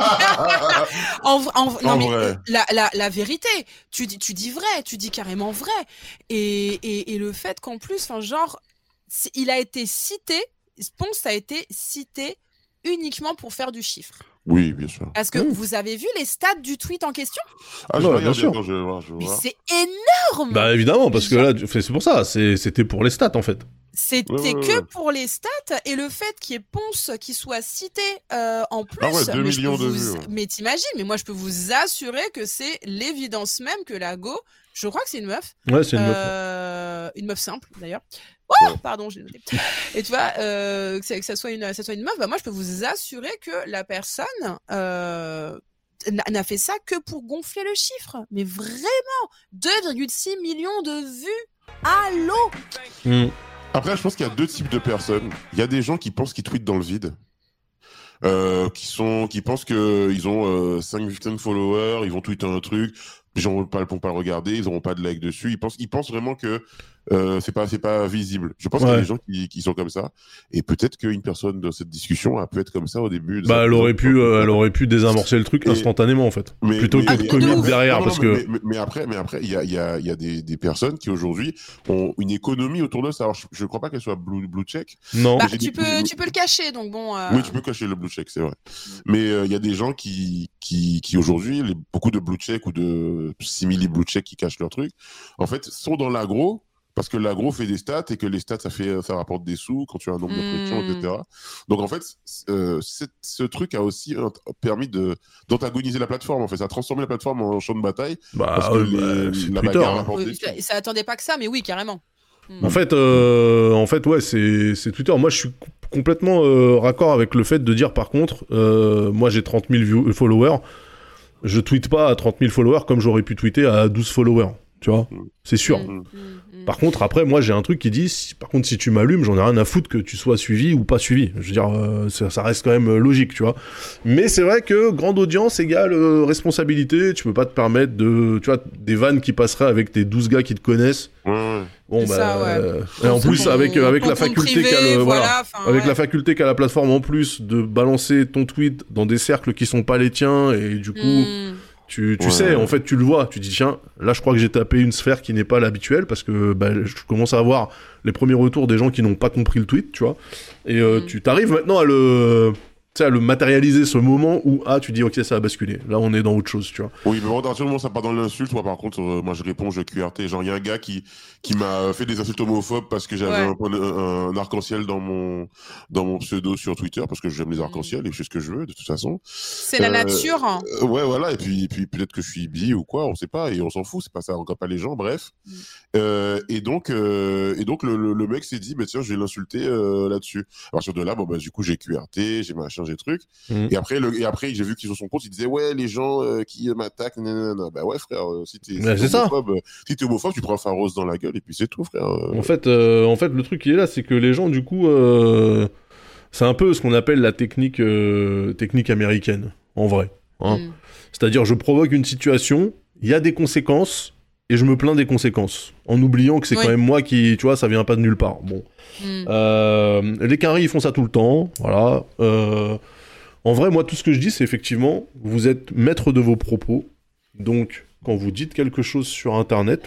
v- en v- non, En mais vrai. La, la, la vérité, tu dis, tu dis vrai, tu dis carrément vrai. Et, et, et le fait qu'en plus, enfin, genre, c'est- il a été cité, Ponce a été cité uniquement pour faire du chiffre. Oui, bien sûr. Parce que Mmh. vous avez vu les stats du tweet en question? Ah, je Ouais, vais bien regarder, sûr. attends, je vais voir, je vais Mais voir. c'est énorme! Bah évidemment, parce que là, tu- c'est pour ça, c'est- c'était pour les stats en fait. C'était Ouais, ouais, que ouais. pour les stats, et le fait qu'il y ait Ponce qui soit cité euh, en plus. Ah ouais, deux mais je millions peux de vous- vues, ouais. Mais t'imagines, mais moi je peux vous assurer que c'est l'évidence même que la go, je crois que c'est une meuf, Ouais, c'est une meuf. euh, une meuf simple d'ailleurs. Oh, Ouais. pardon, je l'ai noté. Et tu vois, euh, que, ça- que ça soit une, que ça soit une meuf, bah moi je peux vous assurer que la personne euh, n'a n'a fait ça que pour gonfler le chiffre. Mais vraiment, deux virgule six millions de vues. Allô? Mm. Après, je pense qu'il y a deux types de personnes. Il y a des gens qui pensent qu'ils tweetent dans le vide. Euh, qui sont, qui pensent que ils ont euh, cinq followers, ils vont tweeter un truc, les gens vont pas, vont pas le regarder, ils auront pas de like dessus. Ils pensent, ils pensent vraiment que euh, c'est pas c'est pas visible. Je pense Ouais. qu'il y a des gens qui, qui sont comme ça, et peut-être qu'une personne de cette discussion a pu être comme ça au début. de Bah, sa- elle aurait pu, euh, elle aurait pu désamorcer le truc Et- instantanément en fait, Mais- plutôt mais- que de mais- commit mais- derrière, Non, non, parce mais, que. mais, mais- mais après, mais après, il y a, il y a, il y a des, des personnes qui aujourd'hui ont une économie autour de ça. Alors, je ne crois pas qu'elle soit blue, blue check. Non. Bah, j'ai tu dit- peux, j'ai- tu peux le cacher, donc bon. euh, Oui, tu peux cacher le blue check, c'est vrai. Mais euh, il y a des gens qui, qui, qui aujourd'hui, les- beaucoup de blue check ou de simili blue check qui cachent leur truc, en fait, sont dans l'agro. Parce que l'agro fait des stats et que les stats, ça fait, ça rapporte des sous quand tu as un nombre de collections, Hmm. et cetera. Donc en fait, c- euh, c'est- ce truc a aussi euh, permis de d'antagoniser la plateforme. En fait, ça a transformé la plateforme en champ de bataille. Bah, Parce que euh, les- bah, c'est la Twitter. bagarre hein. rapporte des oui, sous. ça, ça attendait pas que ça, mais oui, carrément. Hmm. En fait, euh, en fait, ouais, c'est c'est Twitter. Moi, je suis com- complètement euh, raccord avec le fait de dire, par contre, euh, moi, j'ai trente mille view- followers. Je tweete pas à trente mille followers comme j'aurais pu tweeter à douze followers. Tu vois, Mm. c'est sûr. Hmm, hmm, hmm. Par contre, après, moi, j'ai un truc qui dit, si- par contre, si tu m'allumes, j'en ai rien à foutre que tu sois suivi ou pas suivi. Je veux dire, euh, ça, ça reste quand même euh, logique, tu vois. Mais c'est vrai que grande audience égale euh, responsabilité. Tu peux pas te permettre de, tu vois, des vannes qui passeraient avec tes douze gars qui te connaissent. Ouais, ouais. Bon, C'est bah, ça, ouais. euh, et en Ton- plus, ton- avec, euh, avec ton la compte faculté privé, qu'a le, voilà, voilà, enfin, avec ouais. la faculté qu'a la plateforme en plus de balancer ton tweet dans des cercles qui sont pas les tiens et du coup, Hmm. tu, tu Ouais. sais, en fait, tu le vois, tu dis tiens, là, je crois que j'ai tapé une sphère qui n'est pas l'habituelle parce que bah, je commence à avoir les premiers retours des gens qui n'ont pas compris le tweet, tu vois, et euh, Mm. tu t'arrives maintenant à le, tu sais, à le matérialiser, ce moment où ah, tu dis ok, ça a basculé, là, on est dans autre chose, tu vois. Oui, mais bon, à partir du moment où ça part dans l'insulte, moi, par contre, euh, moi, je réponds, je Q R T. Genre, il y a un gars qui, qui m'a fait des insultes homophobes parce que j'avais Ouais. un, un, un arc-en-ciel dans mon, dans mon pseudo sur Twitter, parce que j'aime les arcs-en-ciel et je fais ce que je veux, de toute façon. C'est la Euh, nature. hein. Euh, ouais, voilà, et puis, et puis peut-être que je suis bi ou quoi, on sait pas, et on s'en fout, c'est pas ça, on regarde pas les gens, bref. Mm. Euh, et donc, euh, et donc le, le, le mec s'est dit, bah, tiens, je vais l'insulter euh, là-dessus. À partir de là, bon, bah, du coup, j'ai Q R T, j'ai machin, j'ai truc. Mm. Et après, le, et après, j'ai vu qu'il sur son compte, il disait, ouais, les gens euh, qui m'attaquent, nanana. Bah ouais, frère, euh, si t'es si Ouais, t'es c'est ça. homophobe, euh, si t'es homophobe, tu prends un phare rose dans la gueule, et puis c'est tout, frère. Euh, En fait, euh, en fait, le truc qui est là, c'est que les gens, du coup, euh, c'est un peu ce qu'on appelle la technique, euh, technique américaine, en vrai. Hein. Hmm. C'est-à-dire, je provoque une situation, il y a des conséquences, et je me plains des conséquences, en oubliant que c'est Oui. quand même moi qui, tu vois, ça vient pas de nulle part. Bon, Hmm. euh, les quinries, ils font ça tout le temps, voilà. Euh, en vrai, moi, tout ce que je dis, c'est effectivement, vous êtes maître de vos propos, donc quand vous dites quelque chose sur Internet,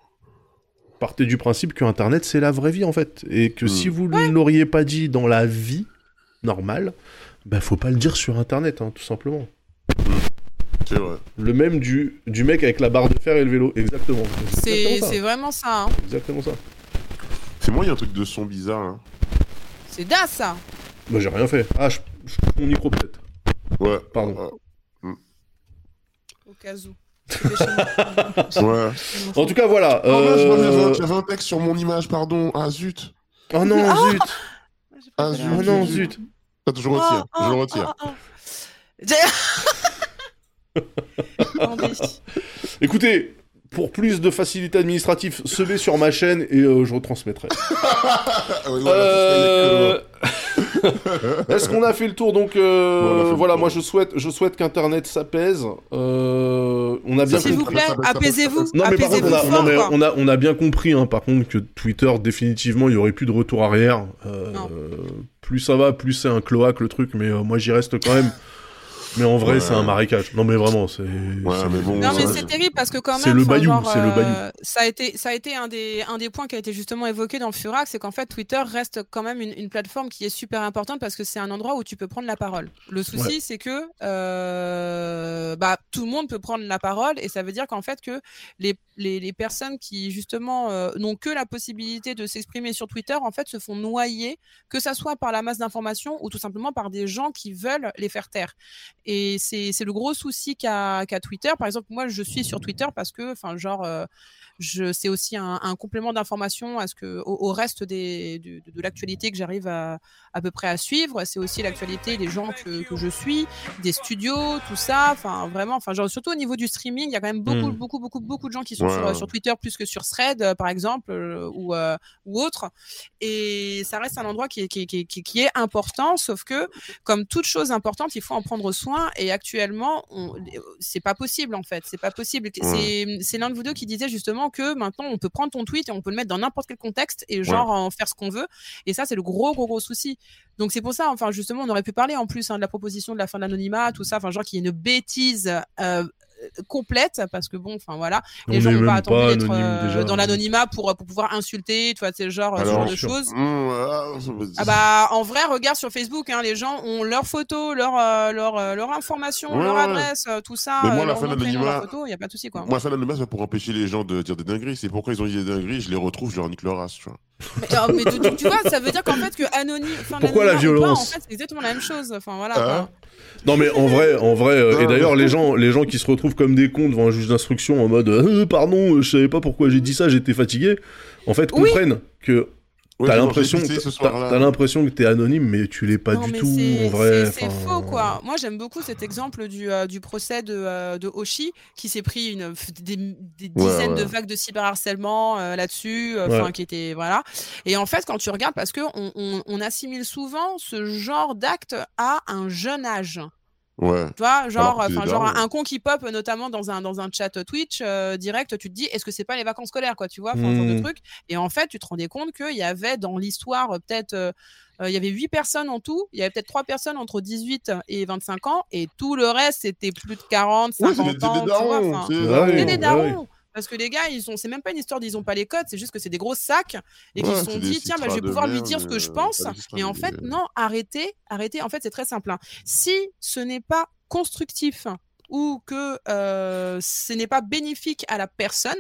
partez du principe que Internet, c'est la vraie vie, en fait. Et que Mm. si vous ne l'auriez pas dit dans la vie normale, bah, faut pas le dire sur Internet, hein, tout simplement. c'est vrai. Le même du, du mec avec la barre de fer et le vélo. Exactement. C'est exactement ça. c'est vraiment ça. hein. Exactement ça. C'est moi, il y a un truc de son bizarre. Hein. C'est das, ça. Bah, j'ai rien fait. Ah, je, je coupe mon micro, peut-être. Ouais. Pardon. Au cas où. Je vais chez moi. Ouais. En tout cas, voilà. Oh, mince, moi, euh, j'avais- j'avais un texte sur mon image, pardon. Ah, zut. Oh non, Ah zut. Ah, Oh zut. Oh non, zut. Attends, je le retire. Oh, je le oh, retire. oh, oh. Attendez. Écoutez, pour plus de facilité administrative, semez sur ma chaîne et euh, je retransmettrai. Ah, oui, voilà, Euh, Est-ce qu'on a fait le tour donc euh, Bon, on a fait le voilà, tour. moi je souhaite, je souhaite qu'Internet s'apaise. Euh, on a bien Ça, S'il vous compris. plaît, Ça, ça, ça, ça, apaisez-vous. Non mais par contre, Apaisez-vous on a, fort, non, mais quoi. on a, on a bien compris, hein, par contre, que Twitter définitivement, il y aurait plus de retour arrière. Euh, Non. plus ça va, plus c'est un cloaque le truc. Mais euh, moi j'y reste quand même. Mais en vrai, Ouais. c'est un marécage. Non mais vraiment, c'est. Ouais, c'est- mais bon, Non mais ça, c'est terrible parce que quand même C'est le enfin, bayou, genre, c'est le bayou. euh, ça a été ça a été un des un des points qui a été justement évoqué dans le Furac, c'est qu'en fait Twitter reste quand même une, une plateforme qui est super importante parce que c'est un endroit où tu peux prendre la parole. Le souci Ouais. c'est que euh, bah tout le monde peut prendre la parole et ça veut dire qu'en fait que les les, les personnes qui justement euh, n'ont que la possibilité de s'exprimer sur Twitter en fait se font noyer, que ça soit par la masse d'informations ou tout simplement par des gens qui veulent les faire taire. Et c'est c'est le gros souci qu'a qu'a Twitter. Par exemple, moi, je suis sur Twitter parce que, enfin, genre, euh, je, c'est aussi un, un complément d'information à ce que, au, au reste des, de, de, de l'actualité que j'arrive à, à peu près à suivre. C'est aussi l'actualité des gens que, que je suis, des studios, tout ça. Enfin, vraiment, enfin, genre, surtout au niveau du streaming, il y a quand même beaucoup, Mm. beaucoup, beaucoup, beaucoup de gens qui sont Ouais, sur, ouais. sur Twitter plus que sur Thread, euh, par exemple, euh, ou, euh, ou autre. Et ça reste un endroit qui est, qui, est- qui, est- qui est important, sauf que, comme toute chose importante, il faut en prendre soin point. Et actuellement, on... c'est pas possible en fait. C'est pas possible. Ouais. C'est, c'est l'un de vous deux qui disait justement que maintenant on peut prendre ton tweet et on peut le mettre dans n'importe quel contexte et genre ouais. en faire ce qu'on veut. Et ça, c'est le gros gros gros souci. Donc c'est pour ça. Enfin justement, on aurait pu parler en plus hein, de la proposition de la fin de l'anonymat, tout ça. Enfin genre qu'il y ait une bêtise. Euh, complète parce que bon enfin voilà on les gens n'ont pas attendu pas d'être euh, dans l'anonymat pour pour pouvoir insulter tu vois c'est genre Alors, ce genre de choses mmh, euh, ah bah en vrai regarde sur Facebook hein, les gens ont leurs photos leur euh, leur euh, leur information ouais, leur adresse euh, tout ça mais moi euh, la fin de l'anonymat il y a pas de souci quoi moi la fin de l'anonymat c'est pour empêcher les gens de dire des dingueries c'est pourquoi ils ont dit des dingueries je les retrouve je leur nique leur race tu vois mais, euh, mais tu, tu vois ça veut dire qu'en fait que anonyme pourquoi la violence en fait c'est exactement la même chose enfin voilà ah. quoi. Non mais en vrai, en vrai, euh, et d'ailleurs les gens, les gens qui se retrouvent comme des cons devant un juge d'instruction en mode euh, pardon, je savais pas pourquoi j'ai dit ça, j'étais fatigué. En fait, comprennent oui. que ouais, t'as l'impression, t'as, t'as l'impression que t'es anonyme, mais tu l'es pas non, du tout c'est, en vrai. C'est, c'est faux quoi. Moi j'aime beaucoup cet exemple du euh, du procès de euh, de Hoshi qui s'est pris une des, des dizaines ouais, ouais. de vagues de cyberharcèlement euh, là-dessus, enfin ouais. qui était voilà. Et en fait quand tu regardes parce que on, on, on assimile souvent ce genre d'acte à un jeune âge. Ouais. Tu vois, genre, enfin, genre un, un con qui pop notamment dans un dans un chat Twitch euh, direct, tu te dis, est-ce que c'est pas les vacances scolaires, quoi, tu vois, enfin, mmh. genre de truc. Et en fait, tu te rendais compte qu'il y avait dans l'histoire peut-être, euh, il y avait huit personnes en tout, il y avait peut-être trois personnes entre dix-huit et vingt-cinq ans, et tout le reste c'était plus de quarante, cinquante oui, ans, des tu vois, enfin, c'était des darons. Parce que les gars, ils sont, c'est même pas une histoire d'ils ont pas les codes, c'est juste que c'est des gros sacs et qu'ils ouais, se sont dit, tiens, bah, je vais pouvoir lui dire ce que je pense. Et en fait, non, arrêtez, arrêtez. En fait, c'est très simple. Hein. Si ce n'est pas constructif ou que euh, ce n'est pas bénéfique à la personne,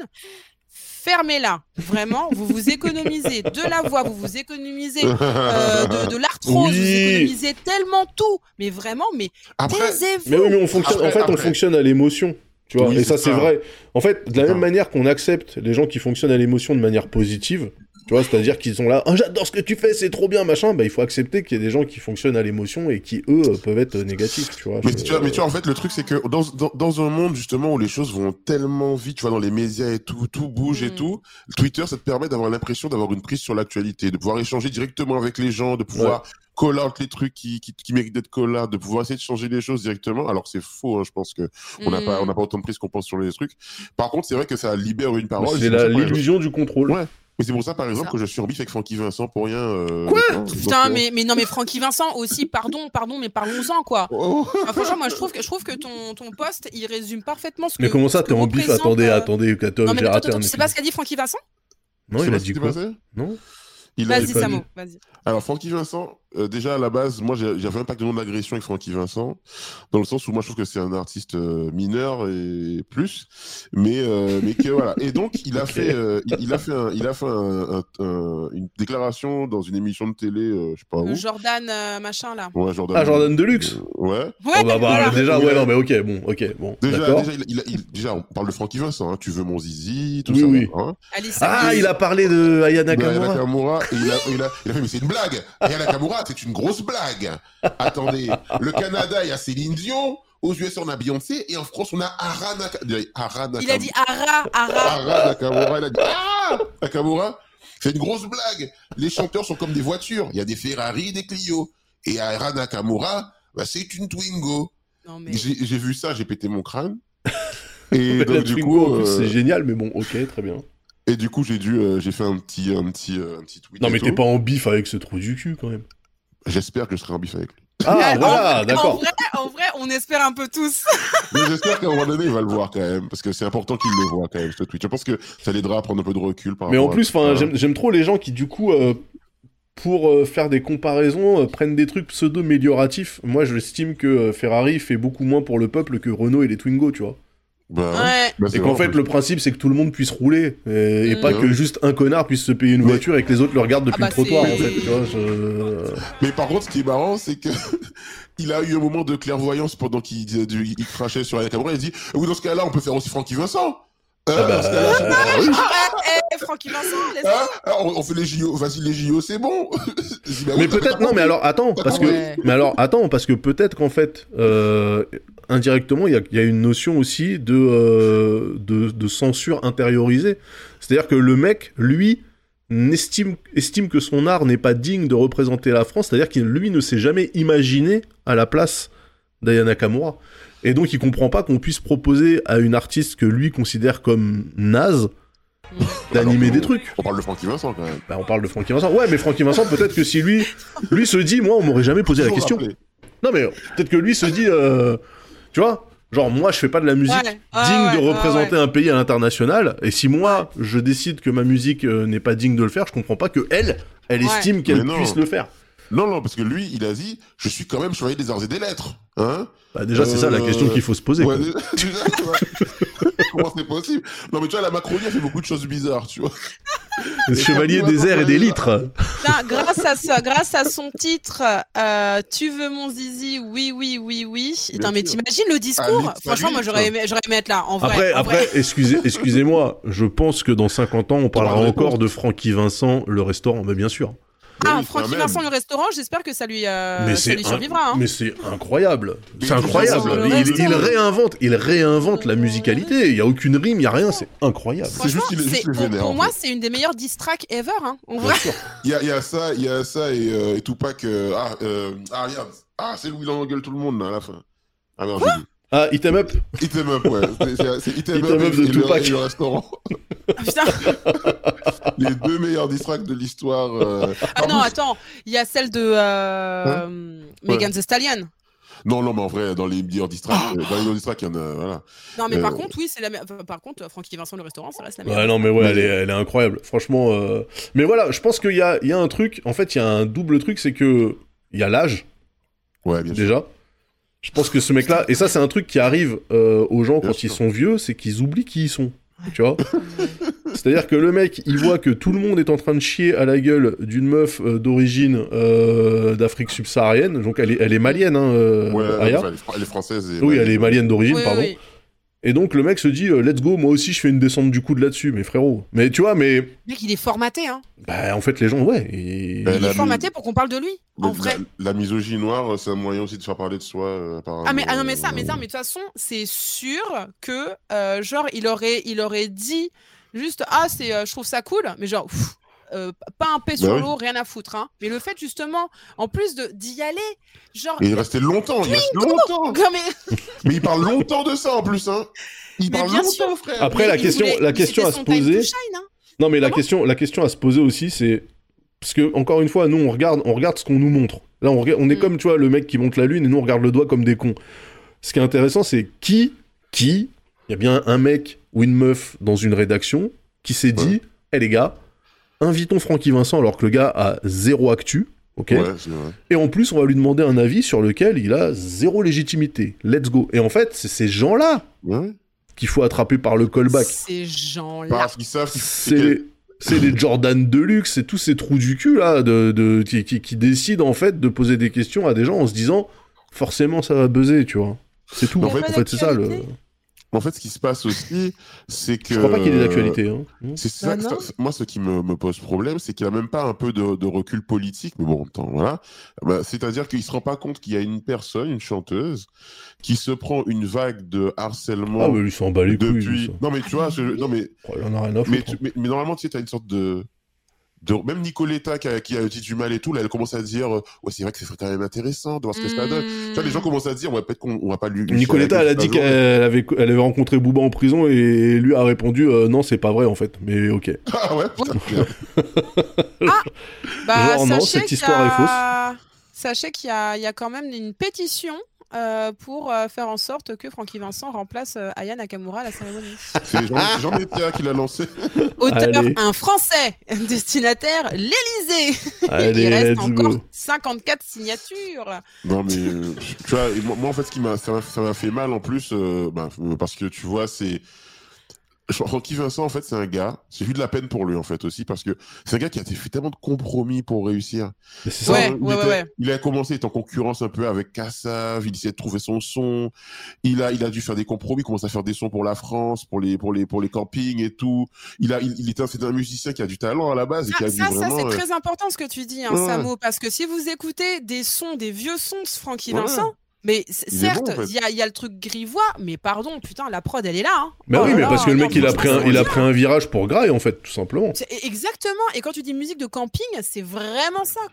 fermez-la. Vraiment, vous vous économisez de la voix, vous vous économisez euh, de, de l'arthrose, oui. vous économisez tellement tout. Mais vraiment, mais après, taisez-vous. Mais oui, mais on fonctionne, après, en fait, après. on fonctionne à l'émotion. Tu vois, oui, et ça, c'est, c'est vrai. En fait, de la c'est même ça. manière qu'on accepte les gens qui fonctionnent à l'émotion de manière positive, tu vois, c'est-à-dire qu'ils sont là, oh, j'adore ce que tu fais, c'est trop bien, machin, bah, il faut accepter qu'il y a des gens qui fonctionnent à l'émotion et qui, eux, peuvent être négatifs, tu vois. Mais, je... tu vois, mais tu vois, en fait, le truc, c'est que dans, dans, dans un monde, justement, où les choses vont tellement vite, tu vois, dans les médias et tout, tout bouge mmh. et tout, Twitter, ça te permet d'avoir l'impression d'avoir une prise sur l'actualité, de pouvoir échanger directement avec les gens, de pouvoir... Ouais. call out les trucs qui, qui, qui méritent d'être call out, de pouvoir essayer de changer les choses directement, alors que c'est faux, hein, je pense que on n'a mmh. pas, on n'a pas autant de prise qu'on pense sur les trucs. Par contre, c'est vrai que ça libère une parole. C'est, c'est la, l'illusion du contrôle. Ouais. Mais c'est pour ça, par exemple, ça. que je suis en bif avec Francky Vincent pour rien. Euh, quoi donc, Putain, donc, mais, mais non, mais Francky Vincent aussi, pardon, pardon, mais parlons-en, quoi. Oh. Enfin, franchement, moi, je trouve que, je trouve que ton, ton post, il résume parfaitement ce que. Mais comment ça, t'es en bif? Attendez, euh... attendez, attendez, non, mais j'ai attends, raté attends, un. Tu sais pas ce qu'a dit Francky Vincent? Non, il a dit quoi? Non. Il vas-y, Samo, vas-y. Alors, Francky Vincent, euh, déjà à la base, moi j'avais un pacte de non-agression avec Francky Vincent, dans le sens où moi je trouve que c'est un artiste euh, mineur et plus, mais euh, mais que voilà. Et donc il a okay. fait, euh, il, il a fait, un, il a fait un, un, un, une déclaration dans une émission de télé, euh, je sais pas où. Jordan euh, machin là. Ouais, Jordan. Ah, Jordan Deluxe. Euh, ouais. Ouais. Oh, bah, bah, déjà, ouais, ouais, non, mais ok, bon, ok, bon. Déjà, d'accord. déjà, il, il, il, déjà, on parle de Francky Vincent. Hein, tu veux mon zizi, tout oui, ça. Oui. Hein. Alice, ah, il a parlé de Aya Nakamura. Aya Nakamura. Et il a, il a, il a fait, mais c'est une blague. Aya Nakamura, c'est une grosse blague. Attendez, le Canada, il y a Céline Dion. Aux U S, on a Beyoncé. Et en France, on a Ara Nakamura. Il a dit Ara, Ara. Ara Nakamura. Il a dit Ah Nakamura. C'est une grosse blague. Les chanteurs sont comme des voitures. Il y a des Ferrari, des Clio. Et Ara Nakamura, bah, c'est une Twingo. Non, mais... j'ai, j'ai vu ça, j'ai pété mon crâne. Et donc, du Twingo, coup, en plus, euh... c'est génial, mais bon, ok, très bien. Et du coup, j'ai dû, euh, j'ai fait un petit, un petit, euh, un petit tweet. Non, mais tout. t'es pas en bif avec ce trou du cul, quand même. J'espère que je serai en bif avec lui. Ah, voilà, en, d'accord. En vrai, en vrai, on espère un peu tous. Mais j'espère qu'à un moment donné, il va le voir quand même, parce que c'est important qu'il le voit quand même, ce tweet. Je pense que ça l'aidera à prendre un peu de recul par mais rapport en plus, enfin, j'aime, j'aime trop les gens qui, du coup, euh, pour euh, faire des comparaisons, euh, prennent des trucs pseudo-mélioratifs. Moi, j'estime que euh, Ferrari fait beaucoup moins pour le peuple que Renault et les Twingo, tu vois. Bah, ouais. bah, et qu'en fait, le principe, c'est que tout le monde puisse rouler, et, et mmh. pas que juste un connard puisse se payer une mais... voiture et que les autres le regardent depuis ah bah le trottoir, c'est... en fait. Tu vois, je... Mais par contre, ce qui est marrant, c'est que il a eu un moment de clairvoyance pendant qu'il il, il crachait sur Aya Nakamura. Il dit oui, dans ce cas-là, on peut faire aussi Francky Vincent. Euh, ah bah, dans ce cas-là, euh, oui. eh, Francky Vincent, laisse hein on, on fait les J O, vas-y les J O, c'est bon. bah, mais peut-être non, mais alors attends, parce que, ouais. mais alors attends, parce que peut-être qu'en fait, euh, indirectement, il y, y a une notion aussi de, euh, de de censure intériorisée. C'est-à-dire que le mec, lui, n'estime estime que son art n'est pas digne de représenter la France. C'est-à-dire qu'il lui ne s'est jamais imaginé à la place d'Aya Nakamura. Et donc, il comprend pas qu'on puisse proposer à une artiste que lui considère comme naze d'animer Alors, des on- truc. On parle de Francky Vincent quand même. Bah, on parle de Francky Vincent. Ouais, mais Francky Vincent, peut-être que si lui, lui se dit, moi, on m'aurait jamais posé la Toujours question. rappelé. Non, mais peut-être que lui se dit, euh, tu vois, genre, moi, je fais pas de la musique Ouais. Ah, digne ouais, de ouais, représenter ouais. un pays à l'international. Et si moi, je décide que ma musique euh, n'est pas digne de le faire, je comprends pas que elle, elle Ouais. estime qu'elle Mais non. puisse le faire. Non, non, parce que lui, il a dit, je suis quand même chevalier des arts et des lettres. Hein Bah, déjà, c'est ça la Euh, question qu'il faut se poser. Ouais, quoi. déjà, déjà, tu vois. Comment c'est possible? Non, mais tu vois, la Macronie a fait beaucoup de choses bizarres, tu vois. Chevalier des airs et des litres. Putain, grâce à ça, grâce à son titre, euh, tu veux mon zizi, oui, oui, oui, oui. Putain, mais sûr. t'imagines le discours? Ah, lui, Franchement, lui, moi, j'aurais ça. aimé, j'aurais aimé être là, en vrai. Après, en après, vrai. excusez, excusez-moi, je pense que dans cinquante ans, on parlera parlera encore de- de Francky Vincent, le restaurant. Mais bien sûr. Mais Ah, oui, c'est Francky un mème. Vincent, le restaurant, j'espère que ça lui, euh, mais ça c'est lui un- survivra. Hein. mais c'est incroyable. Mais C'est il incroyable. fait ça, Il, le il restaurant. réinvente, il réinvente la musicalité. Il y a aucune rime, il y a rien. C'est incroyable. C'est juste Franchement, qu'il est juste c'est- pour, vénère, pour en moi, fait. c'est une des meilleures diss tracks ever. Hein, en vrai. Il y a, il y a ça, il y a ça et, euh, et Tupac. Euh, ah, euh, ah, regarde. Ah, c'est où il engueule tout le monde, là, à la fin. Ah, non, j'ai dit. Ah, Hit 'em Up. Hit 'em Up, ouais. C'est- C'est c'est Hit 'em Hit Up 'em et, Up de et le, Tupac. et le restaurant. Ah, putain. Les deux meilleurs diss tracks de l'histoire. euh. Ah En non, plus- attends, il y a celle de euh, Megan Thee Stallion. Non, non, mais en vrai, dans les meilleurs diss tracks, euh, dans les meilleurs diss tracks, il y en a, voilà. Non, mais par Euh. contre, oui, c'est la me- enfin, par contre, Francky Vincent, le restaurant, ça reste la Ouais, meilleure. non, mais ouais, Mais- elle est, elle est incroyable. Franchement. euh, Mais voilà, je pense qu'il y a, il y a un truc. En fait, il y a un double truc, c'est que il y a l'âge Ouais, bien sûr. déjà. Je pense que ce mec-là, et ça, c'est un truc qui arrive euh, aux gens Bien quand ils sûr. sont vieux, c'est qu'ils oublient qui ils sont. Tu vois. C'est-à-dire que le mec, il voit que tout le monde est en train de chier à la gueule d'une meuf euh, d'origine euh, d'Afrique subsaharienne. Donc elle est, elle est malienne, hein, euh, Ouais, Aya. enfin, elle est fr- elle est française. Et, Oui, ouais, elle est malienne d'origine, Oui, pardon. oui. Et donc le mec se dit, euh, let's go, moi aussi je fais une descente du coude là-dessus, mais frérot. Mais tu vois, mais Le mec, il est formaté, hein. bah, en fait les gens, ouais. et- Ben, Il la- est formaté pour qu'on parle de lui, Mais en vrai. La, la misogynie noire, c'est un moyen aussi de faire parler de soi. euh, apparemment. Ah mais, ah non mais ça, mais ça, Euh, mais de toute façon, c'est sûr que euh, genre il aurait, il aurait dit juste ah c'est, euh, je trouve ça cool, mais genre pff, euh, pas un P sur Bah oui. l'eau, rien à foutre, hein. Mais le fait justement, en plus de d'y aller, genre. Et il est resté longtemps, il reste longtemps. Non, mais, Mais il parle longtemps de ça en plus, hein. Il Mais parle bien longtemps, sûr. frère. Après, mais la il question- voulait- la mais question c'était à se son time poser- to shine, hein. Non, mais la Comment question, la question à se poser aussi, c'est parce que encore une fois, nous on regarde, on regarde ce qu'on nous montre. Là, on, regarde- on est Mm. comme tu vois le mec qui monte la lune et nous on regarde le doigt comme des cons. Ce qui est intéressant, c'est qui, qui, il y a bien un mec ou une meuf dans une rédaction qui s'est dit, hé Ouais. les gars, invitons Francky Vincent alors que le gars a zéro actu, ok. Ouais, c'est vrai. Et en plus, on va lui demander un avis sur lequel il a zéro légitimité. Let's go. Et en fait, c'est ces gens-là Ouais. qu'il faut attraper par le callback. Ces gens-là. Parce qu'ils savent qu'il C'est les, c'est les Jordan Deluxe, c'est tous ces trous du cul là de, de, qui, qui, qui décident en fait de poser des questions à des gens en se disant forcément ça va buzzer, tu vois. C'est tout. En En fait- fait, c'est ça le. d'actualité. En fait, ce qui se passe aussi, c'est que. Je crois pas qu'il y ait d'actualité. Hein. C'est ça, Bah non. ça- moi, ce qui me, me pose problème, c'est qu'il a même pas un peu de, de recul politique, mais bon, attends, voilà. Bah, c'est-à-dire qu'il se rend pas compte qu'il y a une personne, une chanteuse, qui se prend une vague de harcèlement Ah, mais lui s'en bat les couilles. depuis. ça. Non, mais tu vois, je- non, mais, Oh, il en a rien à foutre. mais, hein. tu- mais, mais normalement, tu sais, t'as une sorte de. De, même Nicoletta qui a, qui a dit du mal et tout, là, elle commence à dire euh, ouais, c'est vrai que ce serait quand même intéressant de voir ce que ça donne. Tu vois, les gens commencent à dire ouais, peut-être qu'on on va pas lui. lui Nicoletta, faire elle a la dit gueule qu'elle avait, elle avait rencontré Booba en prison et lui a répondu euh, non, c'est pas vrai en fait. Mais ok. Ah ouais, putain, merde. Bah, Genre, non, sachez cette qu'il y histoire est a- Sachez qu'il y a, il y a quand même une pétition euh, pour euh, faire en sorte que Francky Vincent remplace euh, Aya Nakamura à la cérémonie. C'est Jean, Jean Métia qui l'a lancé. Auteur, Allez. un Français. Destinataire, l'Élysée. Allez, Il reste let's encore go. cinquante-quatre signatures. Non mais euh, tu vois, et moi, moi, en fait ce qui m'a ça m'a ça m'a fait mal en plus euh, bah, euh, parce que tu vois c'est Francky Vincent en fait c'est un gars, j'ai eu de la peine pour lui en fait aussi parce que c'est un gars qui a fait tellement de compromis pour réussir. Mais c'est ça. Ouais, il, ouais, était- ouais, ouais. il a commencé, il était en concurrence un peu avec Kassav, il essayait de trouver son son, il a il a dû faire des compromis, commencer à faire des sons pour la France, pour les pour les pour les campings et tout. Il a il, il était un, c'était un musicien qui a du talent à la base et qui Ah, a dû ça, ça vraiment c'est euh, très important ce que tu dis, hein, Ouais. Samo, parce que si vous écoutez des sons, des vieux sons de Francky Ouais. Vincent, mais c- Il est certes, bon, en fait. il y, a, il y a le truc grivois, mais pardon, putain, la prod, elle est là. Hein. Bah Oh oui, là mais là, parce que le non, mec il a pris un, franchement, il a c'est pris un virage pour graille en fait, tout simplement. C'est- Exactement, et quand tu dis musique de camping, c'est vraiment ça, quoi.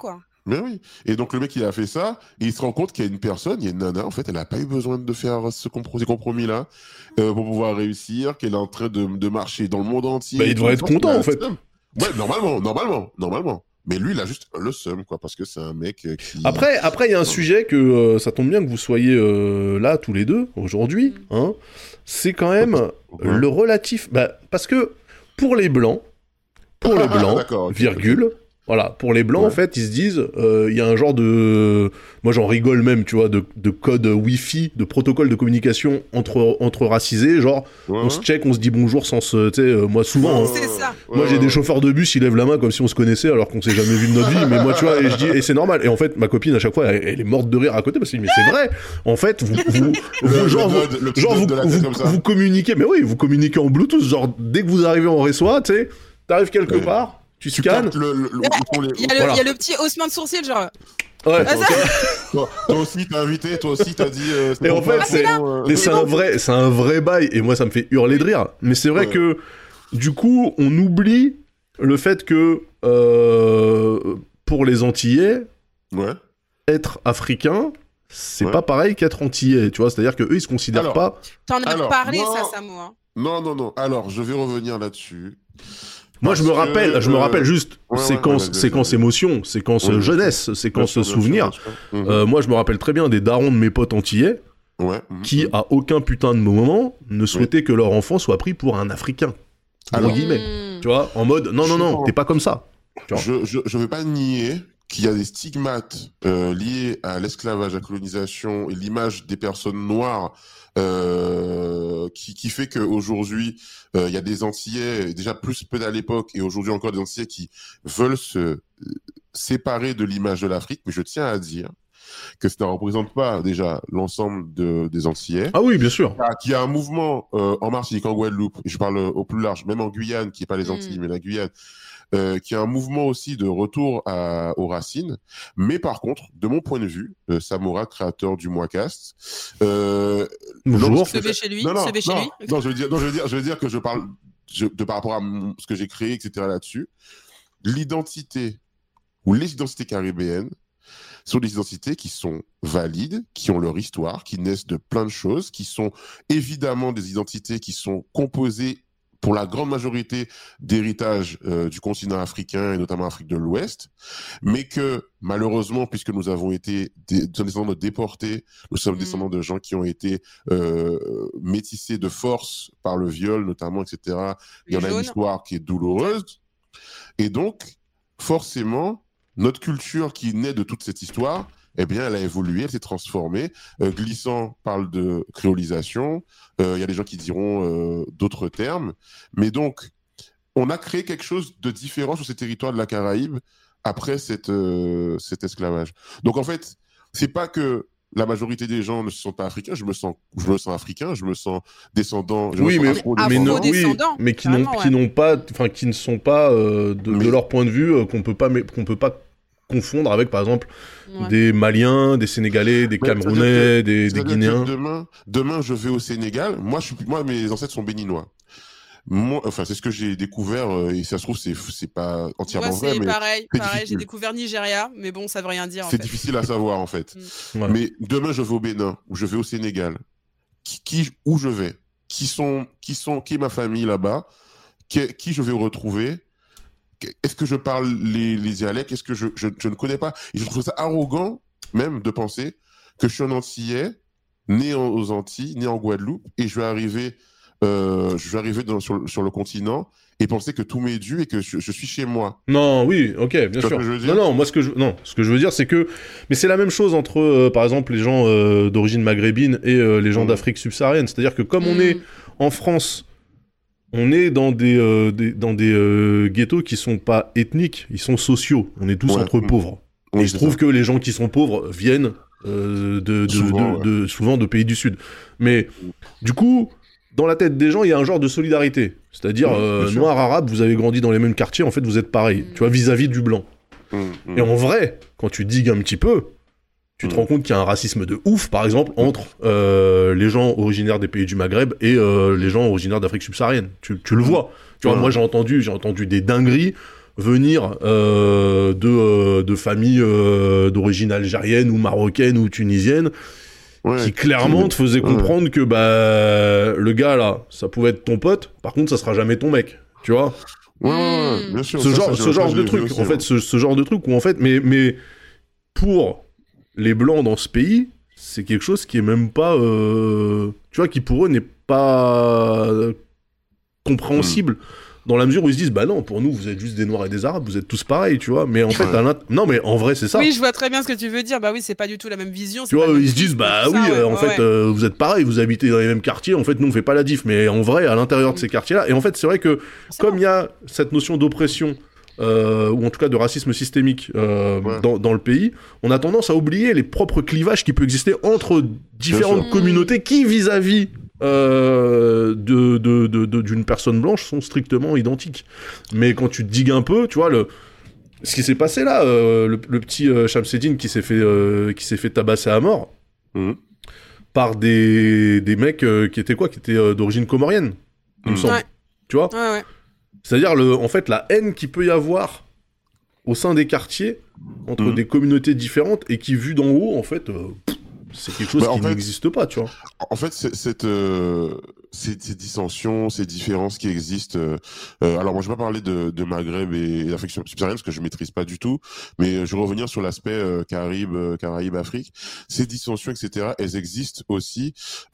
Mais oui. Et donc, le mec, il a fait ça, et il se rend compte qu'il y a une personne, il y a une nana, en fait, elle n'a pas eu besoin de faire ce compro- ces compromis-là euh, pour pouvoir réussir, qu'elle est en train de, de marcher dans le monde entier. Bah, il devrait être content, en fait. Ouais, normalement, normalement, normalement. Mais lui, il a juste le seum, quoi, parce que c'est un mec euh, qui... Après, après, il y a un sujet que euh, ça tombe bien que vous soyez euh, là tous les deux aujourd'hui. Hein. C'est quand même Ouais. le relatif. Bah, parce que pour les blancs, pour les blancs, D'accord, ok, virgule. Voilà, pour les blancs, Ouais. en fait, ils se disent, euh, il y a un genre de, moi j'en rigole même, tu vois, de, de code Wi-Fi, de protocole de communication entre entre racisés, genre Ouais, on ouais. se check, on se dit bonjour sans se, tu sais, euh, moi souvent. Ouais, hein, C'est ça. ouais, Moi, j'ai ouais, des ouais. chauffeurs de bus, ils lèvent la main comme si on se connaissait alors qu'on s'est jamais vu de notre vie. Mais moi, tu vois, et je dis, et c'est normal. Et en fait, ma copine, à chaque fois, elle, elle est morte de rire à côté parce qu'elle dit, mais c'est vrai. En fait, vous, vous, Le- vous- le genre, vous, node- le petit genre, node vous, de la tête vous, comme ça. vous communiquez, mais oui, vous communiquez en Bluetooth. Genre, dès que vous arrivez en reçoit, tu sais, t'arrives quelque Ouais. part, tu Tu scannes. captes le... le, le- où sont les- Il y, a le, Voilà. il y a le petit haussement de sourcil, genre. Ouais. Ah, ça- Toi, toi aussi, t'as invité, toi aussi, t'as dit... Euh, Et en fait, c'est- euh, Et c'est un vrai, c'est un vrai bail. Et moi, ça me fait hurler de rire. Mais c'est vrai Ouais. que, du coup, on oublie le fait que, euh, pour les Antillais, Ouais. être africain, c'est Ouais. pas pareil qu'être antillais, tu vois. C'est-à-dire que eux, ils se considèrent Alors, pas. T'en as Alors, parlé, moi- ça, Samo. Hein. Non, non, non. Alors, je vais revenir là-dessus. Moi, je me Parce que, rappelle, je me euh, rappelle juste ouais, ouais, séquence, ouais, séquence ouais, ouais. émotion, séquence Ouais, ouais. jeunesse, séquence Bien sûr, bien souvenir. sûr, bien sûr. Euh, moi, je me rappelle très bien des darons de mes potes antillais Mhm. Ouais. mhm, qui, mhm. à aucun putain de moment, ne souhaitaient que leur enfant soit pris pour un Africain. Alors, Gros guillemets. Mmh. Tu vois, en mode, non, non, Je non, comprends. t'es pas comme ça. Tu vois. Je, je, je vais pas nier qu'il y a des stigmates euh, liés à l'esclavage, à la colonisation et l'image des personnes noires euh, qui, qui fait qu'aujourd'hui, euh, il y a des Antillais, déjà plus peut à l'époque, et aujourd'hui encore des Antillais qui veulent se euh, séparer de l'image de l'Afrique, mais je tiens à dire que ça ne représente pas déjà l'ensemble de, des Antillais. Ah oui, bien sûr. Ah, qu'il y a un mouvement euh, en Martinique, en Guadeloupe, et je parle euh, au plus large, même en Guyane, qui n'est pas les Antilles, Mm. mais la Guyane, euh, qui a un mouvement aussi de retour à, aux racines. Mais par contre, de mon point de vue, euh, Samora, créateur du Moicast, euh, Bonjour. lorsque- Se fait chez lui, non, non, se fait chez non, lui. non, je veux dire, non, je veux dire, je veux dire que je parle je- de par rapport à mon- ce que j'ai créé, et cetera là-dessus. L'identité ou les identités caribéennes sont des identités qui sont valides, qui ont leur histoire, qui naissent de plein de choses, qui sont évidemment des identités qui sont composées pour la grande majorité d'héritage euh, du continent africain et notamment Afrique de l'Ouest, mais que malheureusement, puisque nous avons été des descendants de déportés, nous sommes Mm. descendants de gens qui ont été euh, métissés de force par le viol notamment, et cetera. Il y en Les a une jaunes. histoire qui est douloureuse. Et donc, forcément, notre culture qui naît de toute cette histoire, eh bien, elle a évolué, elle s'est transformée. Euh, Glissant parle de créolisation. Euh, Il y a des gens qui diront euh, d'autres termes. Mais donc, on a créé quelque chose de différent sur ces territoires de la Caraïbe après cette, euh, cet esclavage. Donc, en fait, c'est pas que la majorité des gens ne se sentent pas africains. Je me sens, je me sens africain, je me sens descendant. Je Oui, me mais, sens Ah, mais, ne- afro-descendant. oui, Afro-descendant, mais qui n'ont carrément, qui ouais. n'ont pas, enfin qui ne sont pas euh, de, Mais- de leur point de vue euh, qu'on peut pas mé- qu'on peut pas confondre avec par exemple Ouais. des Maliens, des Sénégalais, des Mais Camerounais, des, des C'est-à-dire que Guinéens. Demain, demain, je vais au Sénégal. Moi, je suis, moi, mes ancêtres sont béninois. Moi, enfin, c'est ce que j'ai découvert euh, et ça se trouve, c'est, c'est pas entièrement Moi, vrai, c'est mais pareil. c'est Pareil, j'ai difficile. découvert Nigeria, mais bon, ça veut rien dire en c'est fait. difficile à savoir en fait. Voilà. Mais demain, je vais au Bénin ou je vais au Sénégal. Qui, qui où je vais? Qui sont, qui sont, qui est ma famille là-bas? Qui, qui je vais retrouver? Est-ce que je parle les, les dialectes? Est-ce que je, je, je ne connais pas? Et je trouve ça arrogant, même, de penser que je suis un Antillais, né en- aux Antilles, né en Guadeloupe, et je vais arriver, euh, je vais arriver dans, sur, le- sur le continent et penser que tout m'est dû et que je, je suis chez moi. Non, oui, ok, bien Tu vois sûr. ce que je veux dire Non, non, moi ce que je, non, ce que je veux dire, c'est que, mais c'est la même chose entre, euh, par exemple, les gens euh, d'origine maghrébine et euh, les gens Mm. d'Afrique subsaharienne. C'est-à-dire que comme on Mm. est en France, on est dans des, euh, des- dans des euh, ghettos qui sont pas ethniques, ils sont sociaux. On est tous Ouais. entre Mm. pauvres. Oui, et il se c'est trouve ça. que les gens qui sont pauvres viennent euh, de, de, Souvent, de- de- souvent de pays du Sud. Mais du coup, dans la tête des gens, il y a un genre de solidarité. C'est-à-dire, Ouais, euh, bien sûr. noir, arabe, vous avez grandi dans les mêmes quartiers, en fait, vous êtes pareil. Mm. Tu vois, vis-à-vis du blanc. Mm, mm. Et en vrai, quand tu digues un petit peu, tu te Mm. rends compte qu'il y a un racisme de ouf, par exemple, entre euh, les gens originaires des pays du Maghreb et euh, les gens originaires d'Afrique subsaharienne. Tu, tu le vois. Tu vois, Ouais. moi j'ai entendu, j'ai entendu des dingueries venir euh, de, euh, de familles euh, d'origine algérienne ou marocaine ou tunisienne, ouais, qui clairement te faisaient comprendre ouais. que bah, le gars là, ça pouvait être ton pote, par contre ça sera jamais ton mec, tu vois. Ouais, ouais, bien sûr. Ce ça, genre, ça, ce genre de truc, en fait, ce, ce genre de truc où en fait, mais, mais pour les blancs dans ce pays, c'est quelque chose qui est même pas, euh, tu vois, qui pour eux n'est pas compréhensible. Mm. Dans la mesure où ils se disent, bah non, pour nous, vous êtes juste des Noirs et des Arabes, vous êtes tous pareils, tu vois. Mais en fait, à l'int... non, mais en vrai, c'est ça. Oui, je vois très bien ce que tu veux dire. Bah oui, c'est pas du tout la même vision. Tu vois, ils se disent, bah oui, ça, ouais, euh, en ouais, fait, ouais. Euh, vous êtes pareils, vous habitez dans les mêmes quartiers. En fait, nous, on fait pas la diff. Mais en vrai, à l'intérieur de ces quartiers-là, et en fait, c'est vrai que c'est comme il y a cette notion d'oppression, euh, ou en tout cas de racisme systémique euh, ouais. dans, dans le pays, on a tendance à oublier les propres clivages qui peuvent exister entre différentes communautés qui, vis-à-vis Euh, de, de, de, de, d'une personne blanche sont strictement identiques. Mais quand tu te digues un peu, tu vois, le, ce qui s'est passé là, euh, le, le petit euh, Shamseddine qui s'est fait, euh, qui s'est fait tabasser à mort mmh. par des, des mecs euh, qui étaient quoi, qui étaient euh, d'origine comorienne, il mmh. me semble. Ouais. Tu vois ouais, ouais. C'est-à-dire, le, en fait, la haine qu'il peut y avoir au sein des quartiers entre mmh. des communautés différentes et qui, vu d'en haut, en fait... Euh, c'est quelque chose bah, qui fait, n'existe pas, tu vois. En fait, c'est, cette, euh, ces, ces dissensions, ces différences qui existent. Euh, euh, alors, moi, je vais pas parler de, de Maghreb et, et d'Afrique subsaharienne parce que je maîtrise pas du tout, mais je vais revenir sur l'aspect euh, Caraïbes, euh, Caraïbes, Afrique. Ces dissensions, et cetera, elles existent aussi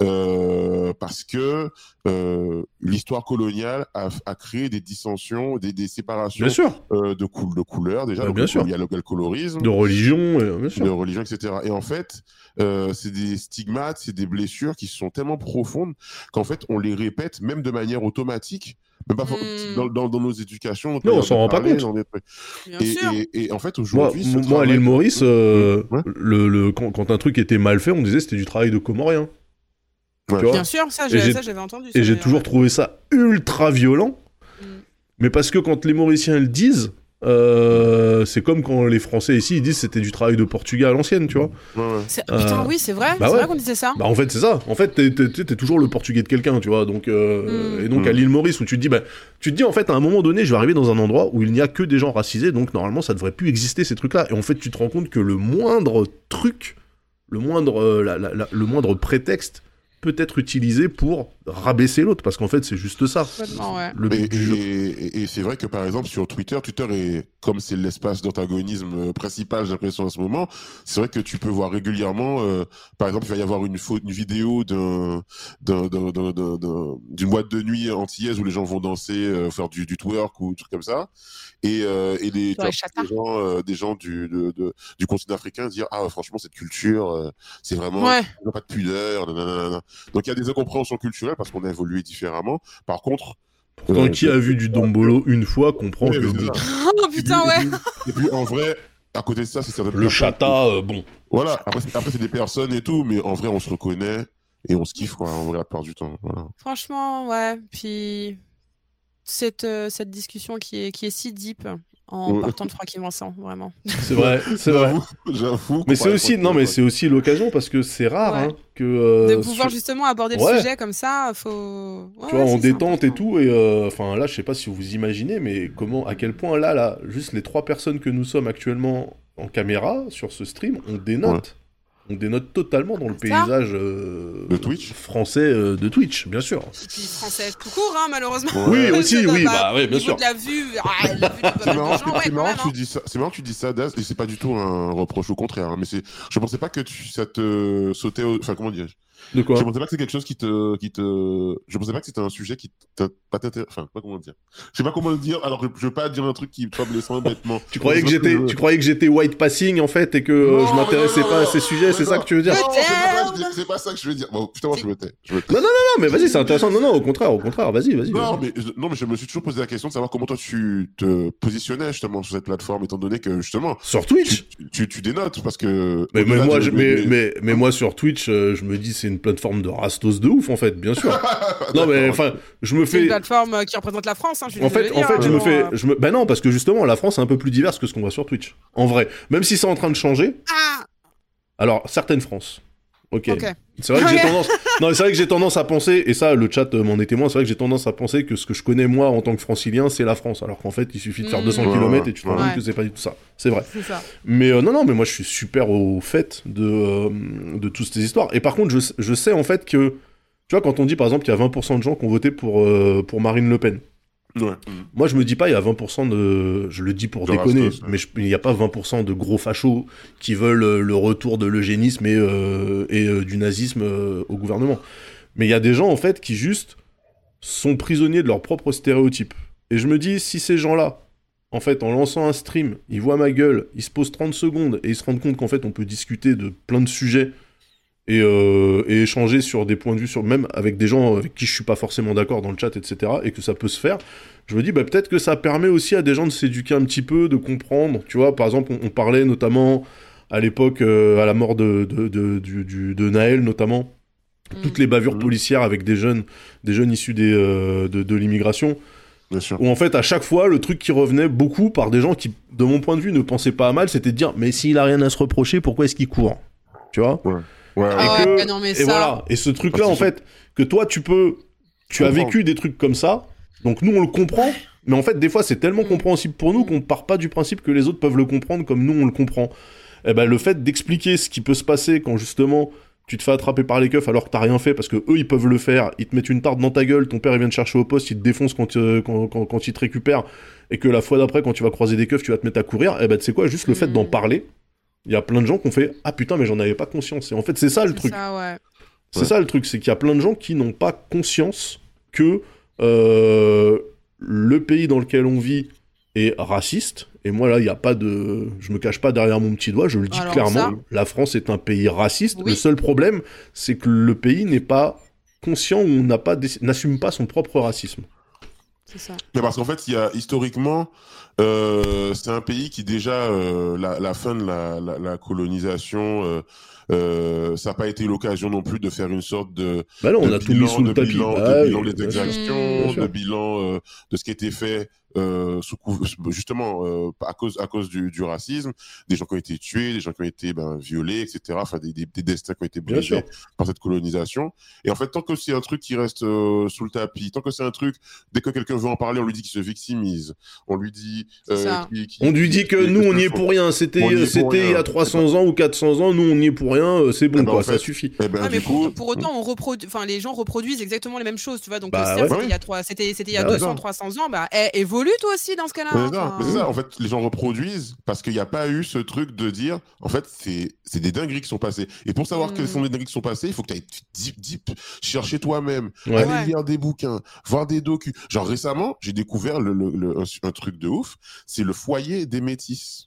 euh, parce que euh, l'histoire coloniale a, a créé des dissensions, des, des séparations euh, de, cou- de couleurs déjà. Ouais, donc, bien sûr. Il y a le, le colorisme, de religion, euh, bien sûr. de religion, et cetera. Et en fait. Euh, c'est des stigmates, c'est des blessures qui sont tellement profondes qu'en fait on les répète même de manière automatique, même pas mmh. dans, dans, dans nos éducations. Non, on s'en rend pas compte. Et, et, et en fait aujourd'hui, moi, moi à l'île Maurice, euh, ouais. le, le, quand, quand un truc était mal fait, on disait c'était du travail de Comorien. Ouais. Bien sûr, ça, j'ai, ça j'avais entendu. Et j'ai toujours ouais. trouvé ça ultra violent, mmh. mais parce que quand les Mauriciens le disent. Euh, c'est comme quand les Français ici ils disent c'était du travail de Portugais à l'ancienne, tu vois. Ouais, ouais. C'est... Putain, euh... oui, c'est vrai. Bah c'est ouais. vrai qu'on disait ça. Bah en fait c'est ça. En fait t'es, t'es, t'es toujours le Portugais de quelqu'un, tu vois. Donc euh... mm. et donc mm. à l'île Maurice où tu te dis bah tu te dis en fait à un moment donné je vais arriver dans un endroit où il n'y a que des gens racisés, donc normalement ça devrait plus exister ces trucs-là. Et en fait tu te rends compte que le moindre truc, le moindre euh, la, la, la, le moindre prétexte peut être utilisé pour rabaisser l'autre, parce qu'en fait c'est juste ça. Ouais. Le et, et, et, et c'est vrai que par exemple sur Twitter, Twitter est comme c'est l'espace d'antagonisme principal, j'ai l'impression en ce moment. C'est vrai que tu peux voir régulièrement, euh, par exemple, il va y avoir une, faute, une vidéo d'un, d'un, d'un, d'un, d'un, d'un, d'une boîte de nuit antillaise où les gens vont danser, euh, faire du, du twerk ou des trucs comme ça, et, euh, et les, ouais, des gens, euh, des gens du, de, de, du continent africain dire ah franchement cette culture, euh, c'est vraiment ouais. pas de pudeur, nanana. Donc il y a des incompréhensions culturelles parce qu'on a évolué différemment. Par contre, pourtant, euh, qui a vu du Dombolo une fois comprend ouais, que. Oh putain, ouais. Et puis, et puis en vrai, à côté de ça, c'est le chata, euh, bon. Voilà. Après, c'est, après, c'est des personnes et tout, mais en vrai, on se reconnaît et on se kiffe, quoi. En vrai, la plupart du temps. Voilà. Franchement, ouais. Puis cette euh, cette discussion qui est qui est si deep. En ouais. partant de Francky Vincent, vraiment. C'est vrai, c'est vrai. J'avoue. Mais c'est aussi, non, mais c'est aussi l'occasion parce que c'est rare, ouais. hein, que euh, de pouvoir sur... justement aborder le ouais. sujet comme ça, faut. Ouais, tu vois, en détente et tout, et enfin euh, là, je sais pas si vous imaginez, mais comment, à quel point là, là, juste les trois personnes que nous sommes actuellement en caméra sur ce stream, on dénote. Ouais. On dénote totalement dans le paysage euh, de Twitch français euh, de Twitch, bien sûr. Et puis français tout court, hein, malheureusement. Ouais. Oui, aussi, oui, bah, bah oui, bien sûr. De la vue, ah, la vue de c'est, marrant, gens, ouais, c'est, marrant même, que tu dis ça, c'est marrant que tu dis ça, Daz, et c'est pas du tout un reproche, au contraire. Hein, mais c'est, je pensais pas que tu, ça te sautait, au... enfin comment dire. De quoi ? Je pensais pas que c'est quelque chose qui te, qui te, je pensais pas que c'était un sujet qui t'a pas t'intéresse, enfin, pas comment dire. Je sais pas comment le dire, alors je veux pas dire un truc qui soit blessant bêtement. Tu croyais que j'étais, que je... tu croyais que j'étais white passing, en fait, et que non, je m'intéressais non, non, pas non, à ces sujets, non, c'est non, ça que tu veux dire? Non, c'est pas, c'est pas ça que je veux dire. Bon, putain, moi, je me tais. Je me tais. Non, non, non, mais vas-y, c'est intéressant. Non, non, au contraire, au contraire, vas-y, vas-y. Non, vas-y. mais, non, mais je me suis toujours posé la question de savoir comment toi tu te positionnais, justement, sur cette plateforme, étant donné que, justement. Sur Twitch? Tu, tu, tu dénotes, parce que. Mais, mais moi, de, je, mais, mais, mais, mais moi, sur Twitch, euh, je me dis, c'est une plateforme de rastos de ouf, en fait, bien sûr. Non, mais, enfin, je me fais. C'est une plateforme qui représente la France, hein, je suis En fait, dire, en fait, hein, je me fais, euh... je me, bah non, parce que justement, la France est un peu plus diverse que ce qu'on voit sur Twitch. En vrai, même si c'est en train de changer. Ah Alors, certaines France. Ok. Ok. C'est vrai que j'ai tendance. Non, mais c'est vrai que j'ai tendance à penser, et ça, le chat euh, m'en est témoin. C'est vrai que j'ai tendance à penser que ce que je connais moi en tant que francilien, c'est la France, alors qu'en fait, il suffit de faire Mmh. deux cents Ouais, kilomètres et tu te rends ouais. compte que c'est pas du tout ça. C'est vrai. C'est ça. Mais euh, non, non, mais moi, je suis super au fait de euh, de toutes ces histoires. Et par contre, je, je sais en fait que, tu vois, quand on dit par exemple qu'il y a vingt pour cent de gens qui ont voté pour euh, pour Marine Le Pen. Ouais. Moi, je me dis pas, il y a vingt pour cent de... Je le dis pour De déconner, rastos, ouais. mais je- il n'y a pas vingt pour cent de gros fachos qui veulent euh, le retour de l'eugénisme et, euh, et euh, du nazisme euh, au gouvernement. Mais il y a des gens, en fait, qui juste sont prisonniers de leurs propres stéréotypes. Et je me dis, si ces gens-là, en fait, en lançant un stream, ils voient ma gueule, ils se posent trente secondes et ils se rendent compte qu'en fait, on peut discuter de plein de sujets et, euh, et échanger sur des points de vue, sur, même avec des gens avec qui je suis pas forcément d'accord dans le chat, et cetera, et que ça peut se faire, je me dis, bah, peut-être que ça permet aussi à des gens de s'éduquer un petit peu, de comprendre, tu vois, par exemple, on, on parlait notamment à l'époque, euh, à la mort de, de, de, du, du- de Naël, notamment, Mm. toutes les bavures Mhm. policières avec des jeunes, des jeunes issus des, euh, de, de l'immigration, Bien sûr. où en fait, à chaque fois, le truc qui revenait beaucoup par des gens qui, de mon point de vue, ne pensaient pas à mal, c'était de dire, mais s'il a rien à se reprocher, pourquoi est-ce qu'il court? Tu vois? Ouais. Ouais, ouais. Ah Et ouais, que- non, mais Et ça. voilà. Et ce truc-là, Parce en que fait, que toi, tu peux. Tu as comprends. vécu des trucs comme ça. Donc nous, on le comprend. Mais en fait, des fois, c'est tellement Mm. compréhensible pour nous Mm. qu'on part pas du principe que les autres peuvent le comprendre comme nous, on le comprend. Et ben, le fait d'expliquer ce qui peut se passer quand justement tu te fais attraper par les keufs alors que t'as rien fait parce que eux ils peuvent le faire, ils te mettent une tarte dans ta gueule, ton père il vient te chercher au poste, il te défonce quand, euh, quand, quand, quand il te récupère et que la fois d'après quand tu vas croiser des keufs tu vas te mettre à courir, et ben tu sais quoi, juste le fait Mm. d'en parler, il y a plein de gens qui ont fait ah putain mais j'en avais pas conscience. Et en fait c'est ça le C'est truc. ça, ouais. C'est Ouais. ça le truc, c'est qu'il y a plein de gens qui n'ont pas conscience que euh, le pays dans lequel on vit est raciste. Et moi là, il y a pas de, je me cache pas derrière mon petit doigt, je le dis Alors clairement. ça- La France est un pays raciste. Oui. Le seul problème, c'est que le pays n'est pas conscient ou n'a pas, déc- n'assume pas son propre racisme. C'est ça. Mais parce qu'en fait, il y a historiquement, euh, c'est un pays qui déjà euh, la, la fin de la, la, la colonisation, euh, euh, ça n'a pas été l'occasion non plus de faire une sorte de, Bah là, on de a tout mis sous de le tapis. bilan, Ah de oui, bilan des bien sûr. exactions, Bien sûr. de bilan euh, de ce qui était fait. Euh, sous cou- justement euh, à cause à cause du, du racisme, des gens qui ont été tués, des gens qui ont été ben, violés, et cetera. Enfin des, des, des destins qui ont été Bien brisés sûr. par cette colonisation. Et en fait, tant que c'est un truc qui reste euh, sous le tapis, tant que c'est un truc, dès que quelqu'un veut en parler, on lui dit qu'il se victimise, on lui dit, C'est ça. qu'il- qu'il- On lui dit que qu'il- nous, on qu'il y est faut- pour rien. C'était, On y est pour c'était il y rien. a trois cents ans ou quatre cents ans. Nous, on y est pour rien. euh, C'est bon, Eh ben, quoi. en Ça fait, suffit. Eh ben, Ouais, mais du pour, coup, pour autant, on reprodu... enfin, les gens reproduisent exactement les mêmes choses, tu vois. Donc, Bah euh, certes, ouais. c'était Ouais. il y a, trois... c'était, c'était il y a Bah ouais. deux cents, trois cents ans, bah, eh, évolue toi aussi dans ce cas-là. Mais hein, c'est ça, enfin. mais c'est ça, en fait, les gens reproduisent parce qu'il n'y a pas eu ce truc de dire, en fait, c'est, c'est des dingueries qui sont passées. Et pour savoir Mm. quelles sont les dingueries qui sont passées, il faut que tu ailles deep, deep, chercher toi-même, Ouais. aller Ouais. lire des bouquins, voir des docus. Genre récemment, j'ai découvert le, le- le- un, un truc de ouf, c'est le foyer des métis.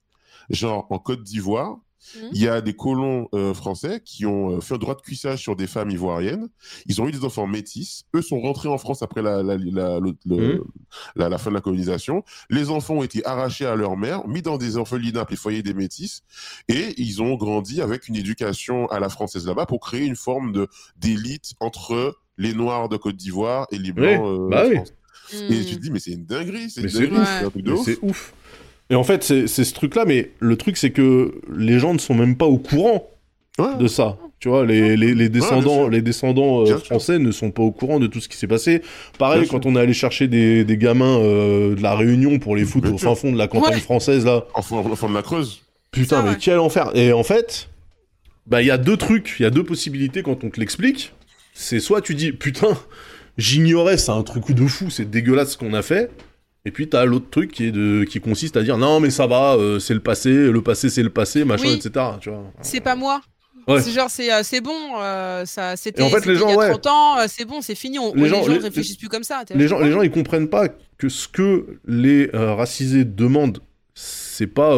Genre en Côte d'Ivoire, Mhm. il y a des colons euh, français qui ont euh, fait un droit de cuissage sur des femmes ivoiriennes. Ils ont eu des enfants métis. Eux sont rentrés en France après la, la, la, le- le- Mhm. la, la fin de la colonisation. Les enfants ont été arrachés à leur mère, mis dans des orphelinats appelés foyers des métis, et ils ont grandi avec une éducation à la française là-bas pour créer une forme de d'élite entre les Noirs de Côte d'Ivoire et les Blancs Oui, euh, bah de oui. France. Mm. Et tu te dis, mais c'est une dinguerie, c'est Mais une c'est dinguerie, ouf. c'est un truc de Mais ouf. c'est ouf. Et en fait, c'est, c'est ce truc-là, mais le truc, c'est que les gens ne sont même pas au courant Ouais. de ça. Tu vois, les, les, les descendants, sûr. les descendants euh, Bien sûr. français ne sont pas au courant de tout ce qui s'est passé. Pareil, Bien quand sûr. on est allé chercher des, des gamins euh, de la Réunion pour les foutre Bien au sûr. fin fond de la campagne Ouais. française, là. Enfant, enfant de la Creuse. Putain, Ça, mais ouais. quel enfer. Et en fait, bah, il y a deux trucs, il y a deux possibilités quand on te l'explique. C'est soit tu dis, putain, j'ignorais, c'est un truc de fou, c'est dégueulasse ce qu'on a fait. Et puis t'as l'autre truc qui, est de, qui consiste à dire, non mais ça va, euh, c'est le passé, le passé c'est le passé, machin, Oui. et cetera. Tu vois. C'est pas moi. Ouais. C'est genre, c'est, euh, c'est bon, euh, ça, c'était, Et en fait, c'était les gens, il y a ouais. trente ans, euh, c'est bon, c'est fini. On, Les les gens- gens, ne les- réfléchissent plus comme ça. T'es là, Les je gens, sais les pas. gens, ils comprennent pas que ce que les euh, racisés demandent, c'est pas,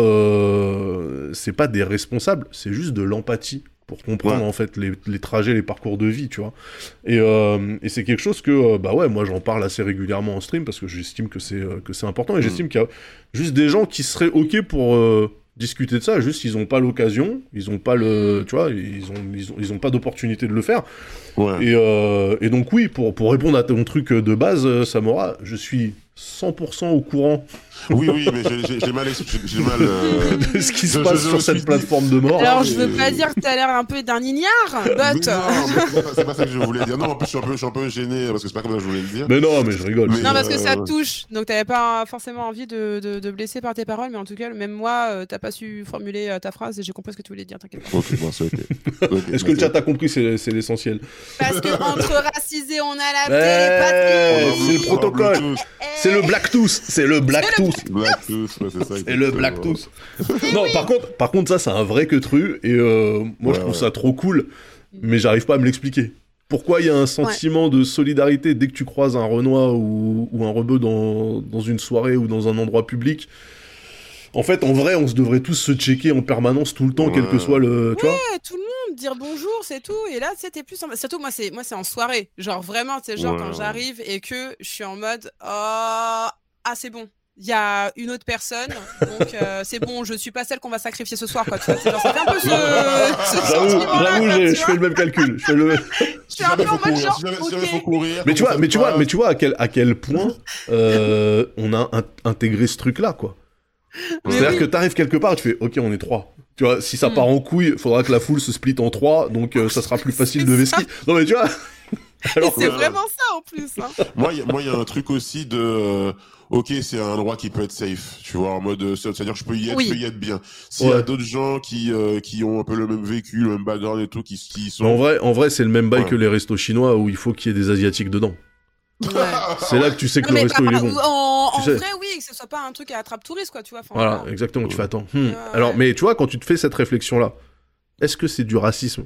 euh, c'est pas des responsables, c'est juste de l'empathie pour comprendre Ouais. en fait les, les trajets, les parcours de vie, tu vois. Et, euh, et c'est quelque chose que, euh, bah ouais, moi j'en parle assez régulièrement en stream parce que j'estime que c'est euh, que c'est important et j'estime qu'il y a juste des gens qui seraient ok pour euh, discuter de ça, juste ils ont pas l'occasion, ils ont pas le, tu vois, ils ont ils ont, ils ont pas d'opportunité de le faire. Ouais. Et, euh, et donc oui, pour, pour répondre à ton truc de base, euh, Samora, je suis cent pour cent au courant Oui, oui, mais j'ai, j'ai, j'ai mal, j'ai, j'ai mal euh... de ce qui se je, passe je, sur je cette plateforme de mort. Alors, mais... je veux pas dire que t'as l'air un peu d'un ignare, but... Mais non, mais c'est, pas, c'est pas ça que je voulais dire. Non, en plus, je suis un peu, je suis un peu gêné, parce que c'est pas comme ça que je voulais le dire. Mais non, mais je rigole. Mais Non, parce que euh... ça te touche, donc t'avais pas forcément envie de, de, de blesser par tes paroles, mais en tout cas, même moi, euh, t'as pas su formuler euh, ta phrase et j'ai compris ce que tu voulais dire, t'inquiète pas. Ok, bon, c'est ok. okay Est-ce que le chat a compris, c'est, c'est l'essentiel. Parce que entre racisés, on a la Ouais, télépatrie. c'est le protocole. C'est le Blacktooth. C'est le Blacktooth. Blacktooth, ouais, c'est ça. Et le Blacktooth. Non, par contre, par contre, ça, c'est un vrai que tru. Et euh, moi, Ouais, je trouve ouais. ça trop cool. Mais j'arrive pas à me l'expliquer. Pourquoi il y a un sentiment de solidarité dès que tu croises un Renoir ou, ou un rebeu dans, dans une soirée ou dans un endroit public? En fait, en vrai, on se devrait tous se checker en permanence tout le temps, Ouais. quel que soit le... Tu vois Ouais, tout le monde, dire bonjour, c'est tout. Et là, c'était plus... En... Surtout, moi, c'est moi, c'est en soirée. Genre, vraiment, c'est genre Ouais, quand ouais. j'arrive et que je suis en mode... Oh... Ah, c'est bon. Il y a une autre personne, donc euh, c'est bon, je suis pas celle qu'on va sacrifier ce soir, quoi. Tu vois, c'est genre, ça fait un peu ce, ce J'avoue, sentiment-là, j'avoue, quoi, j'ai- tu je vois. fais le même calcul. Je fais le... Je suis un peu en mode genre, Si jamais, si jamais ok. faut courir. Mais tu vois, comment mais ça tu se vois, passe mais tu vois à quel, à quel point euh, on a in- intégré ce truc-là, quoi. Mais C'est-à-dire oui. que t'arrives quelque part et tu fais, ok, on est trois. Tu vois, si ça Mm. part en couille, faudra que la foule se split en trois, donc euh, ça sera plus facile C'est de ça. vesquiller. Non mais tu vois. Alors, C'est Ouais. vraiment ça en plus. Hein. Moi, il y, a- moi, il y a un truc aussi de. euh, Ok, c'est un endroit qui peut être safe, tu vois, en mode, euh, c'est-à-dire que je peux y être, Oui. je peux y être bien. S'il y Ouais. a d'autres gens qui euh, qui ont un peu le même vécu, le même background et tout, qui qui sont. mais en vrai, en vrai, c'est le même bail Ouais. que les restos chinois où il faut qu'il y ait des asiatiques dedans. Ouais. C'est là que tu sais que Non, le mais resto bah, il est bon. En, Tu en sais. vrai, oui, que ce soit pas un truc à attrape touriste, quoi, tu vois. Enfin, Voilà, voilà. exactement. Tu Ouais. fais attends. hmm. Ouais, ouais. Alors, mais tu vois, quand tu te fais cette réflexion-là, est-ce que c'est du racisme?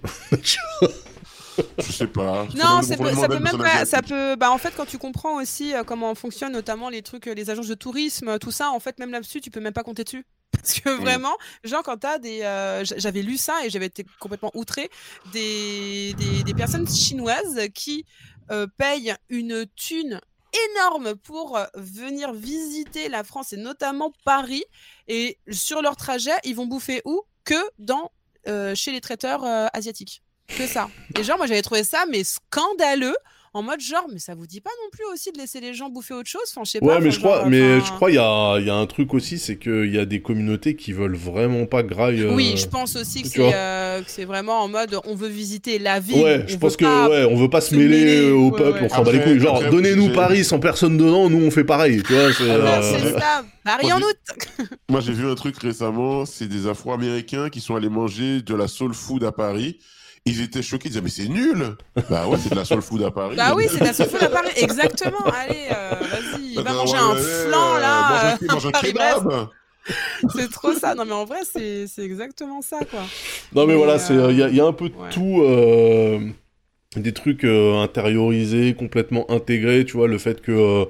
Je sais pas. Non, Faut c'est demander- peu- faut ça demander peut à une même personne pas. Ça asiatique. peut. Bah, en fait, quand tu comprends aussi euh, comment fonctionnent notamment les trucs, euh, les agences de tourisme, tout ça, en fait, même là-dessus, tu peux même pas compter dessus. Parce que vraiment, genre, quand t'as des. euh, j- J'avais lu ça et j'avais été complètement outrée. Des, des, des personnes chinoises qui euh, payent une thune énorme pour euh, venir visiter la France et notamment Paris. Et sur leur trajet, ils vont bouffer où? Que dans, euh, chez les traiteurs euh, asiatiques. Que ça. Et genre, moi, j'avais trouvé ça, mais scandaleux, en mode genre, mais ça vous dit pas non plus aussi de laisser les gens bouffer autre chose? Enfin, je sais pas. Ouais, mais enfin, je crois, genre, mais enfin- je crois il y a, il y a un truc aussi, c'est qu'il y a des communautés qui veulent vraiment pas graille. euh, Oui, je pense aussi que tu c'est, vois. euh, que c'est vraiment en mode, on veut visiter la ville. Ouais, on je veut pense que pas- ouais, on veut pas se se mêler, mêler, euh, au ouais, peuple, ouais. on s'en bat les Après- couilles. Genre, après, donnez-nous j'ai- Paris sans personne dedans, nous on fait pareil, tu vois. C'est, Ah, Ouais, euh, c'est ça. Paris Moi, en j'ai- août. Moi, j'ai vu un truc récemment, c'est des Afro-Américains qui sont allés manger de la soul food à Paris. Ils étaient choqués, ils disaient, mais c'est nul! Bah ouais, c'est de la soul food à Paris. Bah oui, c'est la seule fois à Paris. Exactement. Allez, euh, vas-y, va Attends, manger ouais, un ouais, flan là. Mange euh, un, mange un Paris-Brest. kebab! C'est trop ça. Non, mais en vrai, c'est c'est exactement ça, quoi. Non mais Mais, voilà, euh, c'est il y, a- y a un peu de ouais. tout, euh, des trucs euh, intériorisés, complètement intégrés, tu vois, le fait que euh,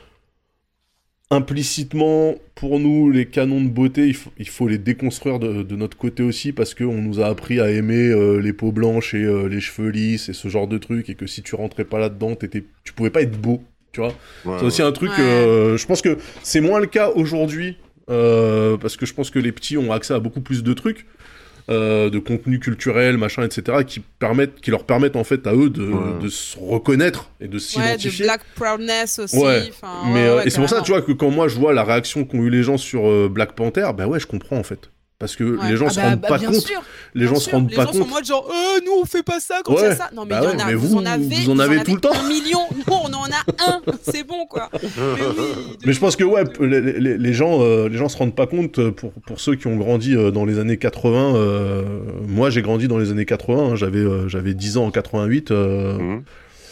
implicitement, pour nous, les canons de beauté, il faut, il faut les déconstruire de, de notre côté aussi, parce qu'on nous a appris à aimer euh, les peaux blanches et euh, les cheveux lisses et ce genre de trucs, et que si tu rentrais pas là-dedans, t'étais, tu pouvais pas être beau, tu vois. Ouais, C'est aussi un truc, Ouais. euh, je pense que c'est moins le cas aujourd'hui, euh, parce que je pense que les petits ont accès à beaucoup plus de trucs, euh, de contenu culturel, machin, et cetera, qui permettent, qui leur permettent en fait à eux de, Ouais. de se reconnaître et de Ouais, de s'identifier. black proudness aussi. Ouais, enfin, mais ouais, euh, ouais, et c'est pour ça, carrément. tu vois, que quand moi je vois la réaction qu'ont eu les gens sur euh, Black Panther, bah ouais, je comprends en fait. Parce que Ouais. les gens Ah se bah, rendent bah, pas bien compte. sûr, Les bien gens se sûr. rendent les pas gens sont compte. en mode genre, euh, nous on fait pas ça quand il y Ouais. a ça. Non mais Bah il y ouais, en a, mais vous, vous, en avez, vous en avez tout le temps. un million. Nous on en a un, c'est bon quoi. Mais oui. Mais je pense que ouais, p- les, les- les gens, euh, les gens se rendent pas compte euh, pour pour ceux qui ont grandi euh, dans les années quatre-vingts. euh, moi, j'ai grandi dans les années quatre-vingts. hein, j'avais euh, j'avais dix ans en quatre-vingt-huit. euh, Mhm.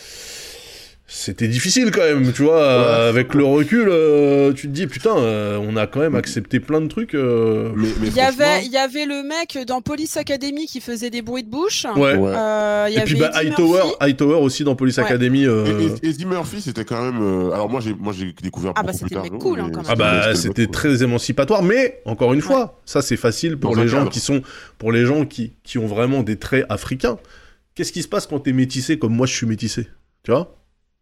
C'était difficile quand même, tu vois. euh, avec le recul, euh, tu te dis putain, euh, on a quand même accepté plein de trucs. euh, Mais, mais Il y avait, franchement, il y y avait le mec dans Police Academy qui faisait des bruits de bouche. Ouais. ouais. Euh, il y Et puis avait bah, Eddie Hightower, Murphy. Hightower aussi dans Police Ouais. Academy. euh, Et, et- Eddie Murphy, c'était quand même. euh, Alors moi, j'ai moi j'ai découvert Ah bah, beaucoup plus c'était le tard. mec cool, mais hein, quand même. Ah bah c'était le c'était mec cool. très émancipatoire, mais encore une fois, ça c'est facile pour Dans un les gens cadre. qui sont, pour les gens qui, qui ont vraiment des traits africains. Qu'est-ce qui se passe quand t'es métissé comme moi je suis métissé, tu vois?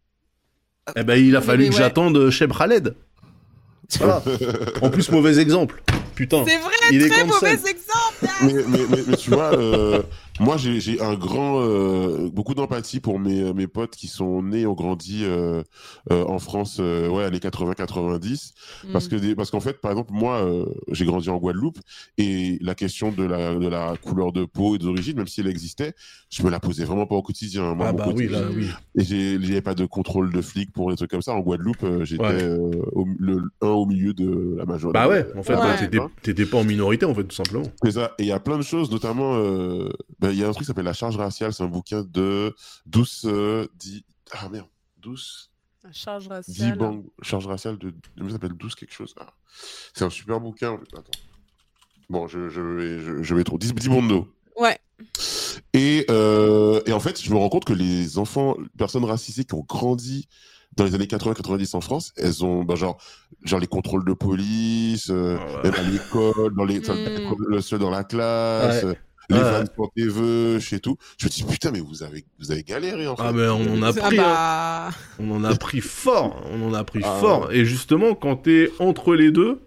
Eh ben il a mais fallu mais que ouais. j'attende Cheb Khaled. Voilà. En plus mauvais exemple. Putain. C'est vrai, Il est très comme ça. mauvais exemple. mais, mais, mais, mais tu vois, euh, Moi, j'ai, j'ai un grand, euh, beaucoup d'empathie pour mes, mes potes qui sont nés, ont grandi euh, euh, en France, euh, ouais, années quatre-vingts quatre-vingt-dix. Mm. Parce que, des, parce qu'en fait, par exemple, moi, euh, j'ai grandi en Guadeloupe et la question de la, de la couleur de peau et d'origine, même si elle existait, je me la posais vraiment pas au quotidien. Moi, Ah mon bah oui, quotidien, là, oui. Et j'ai, j'avais pas de contrôle de flic pour des trucs comme ça. En Guadeloupe, euh, j'étais Ouais. euh, au, le un au milieu de la majorité. Bah ouais, en fait, Ouais. ouais, t'étais, t'étais pas en minorité, en fait, tout simplement. C'est ça. Et il y a plein de choses, notamment, euh, ben, il y a un truc qui s'appelle La charge raciale. C'est un bouquin de Douce euh, Di... Ah merde, Douce La charge raciale. Dibang. Charge raciale de. Ça s'appelle Douce quelque chose. Ah. C'est un super bouquin. Attends. Bon, je, je vais, je, je vais trop. Dis, dis bon nom. Ouais. Et, euh, et en fait, je me rends compte que les enfants, personnes racisées qui ont grandi dans les années quatre-vingts quatre-vingt-dix en France, elles ont, bah, genre, genre les contrôles de police, euh, Ah ouais. même à l'école, dans les, Mm. le seul dans la classe, Ouais. euh, les Ouais. vannes pour tes vœux, et tout. Je me dis, putain, mais vous avez, vous avez galéré, en fait. Ah, mais on en a Ah pris, hein. bah... On en a pris fort, on en a pris Ah, fort. Et justement, quand t'es entre les deux,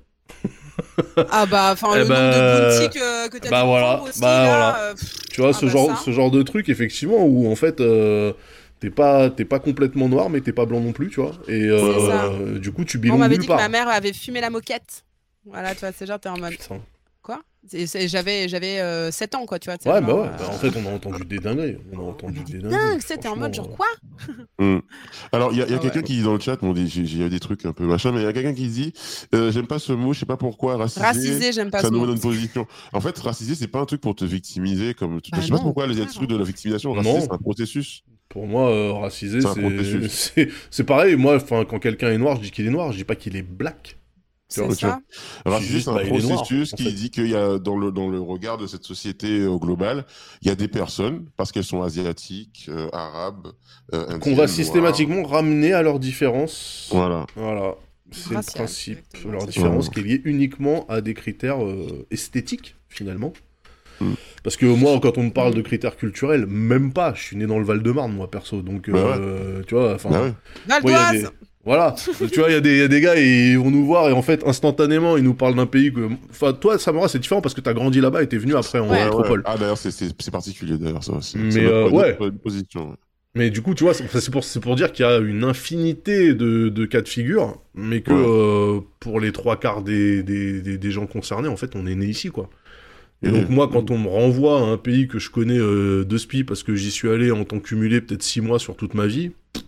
Ah bah, enfin, Eh le bah, nombre de bounty que, que t'as bah dû voilà, prendre aussi, bah là, voilà. euh, pff, tu vois, Ah ce, bah genre, ça. ce genre de truc, effectivement, où en fait, euh, t'es pas, t'es pas complètement noir, mais t'es pas blanc non plus, tu vois. Et euh, du coup, tu on bilombes m'avait nulle dit part. que ma mère avait fumé la moquette. Voilà, tu vois, c'est genre, t'es en mode... Putain. Quoi c'est, c'est, J'avais, j'avais euh, sept ans, quoi, tu vois. c'est Ouais, genre, bah ouais. euh, Bah, en fait, on a entendu des dingueries. On a entendu mais des des dingueries. dingues, c'était en mode genre franchement. quoi. Mm. Alors, il y a, y a Ah quelqu'un ouais. qui dit dans le chat, bon, des- j'ai, j'ai des trucs un peu machin, mais il y a quelqu'un qui dit, euh, j'aime pas ce mot, je sais pas pourquoi, racisé. Racisé, j'aime pas Ça ce nous mot. met dans une position. En fait, racisé, c'est pas un truc pour te victimiser, comme. Bah je sais pas non, pourquoi les au trucs de la victimisation. Non. Racisé, c'est un processus. Pour moi, euh, racisé, C'est un c'est... processus. c'est c'est pareil. Moi, enfin, quand quelqu'un est noir, je dis qu'il est noir. Je dis pas qu'il est black. C'est vois, ça. Racisé, juste, c'est un bah, il est noir, processus en qui fait. dit qu'il y a, dans le, dans le regard de cette société au global, il y a des personnes, parce qu'elles sont asiatiques, euh, arabes, euh, indiennes, Qu'on va noires. systématiquement ramener à leurs différences. Voilà. Voilà. C'est le Raciales, principe. exactement, Leur c'est différence ça. qui est liée uniquement à des critères euh, esthétiques, finalement. Mm. Parce que moi, quand on me parle de critères culturels, même pas. Je suis né dans le Val-de-Marne, moi, perso. Donc, Bah euh, tu vois, enfin... Bah ouais. Val Ouais, y a d'Oise. des- Voilà, tu vois, il y, a des- y a des gars, ils vont nous voir et en fait, instantanément, ils nous parlent d'un pays que... Enfin, toi, Samara, c'est différent parce que t'as grandi là-bas et t'es venu après en Ouais. métropole. Ah, d'ailleurs, c'est, c'est, c'est particulier, d'ailleurs, ça aussi. Mais, C'est notre- euh, notre- ouais. notre position. ouais. Mais du coup, tu vois, c'est c'est pour, c'est pour dire qu'il y a une infinité de, de cas de figure, mais que Ouais. euh, pour les trois quarts des, des, des, des gens concernés, en fait, on est né ici, quoi. Et Mmh. donc moi, quand on me renvoie à un pays que je connais euh, de spi parce que j'y suis allé en temps cumulé peut-être six mois sur toute ma vie,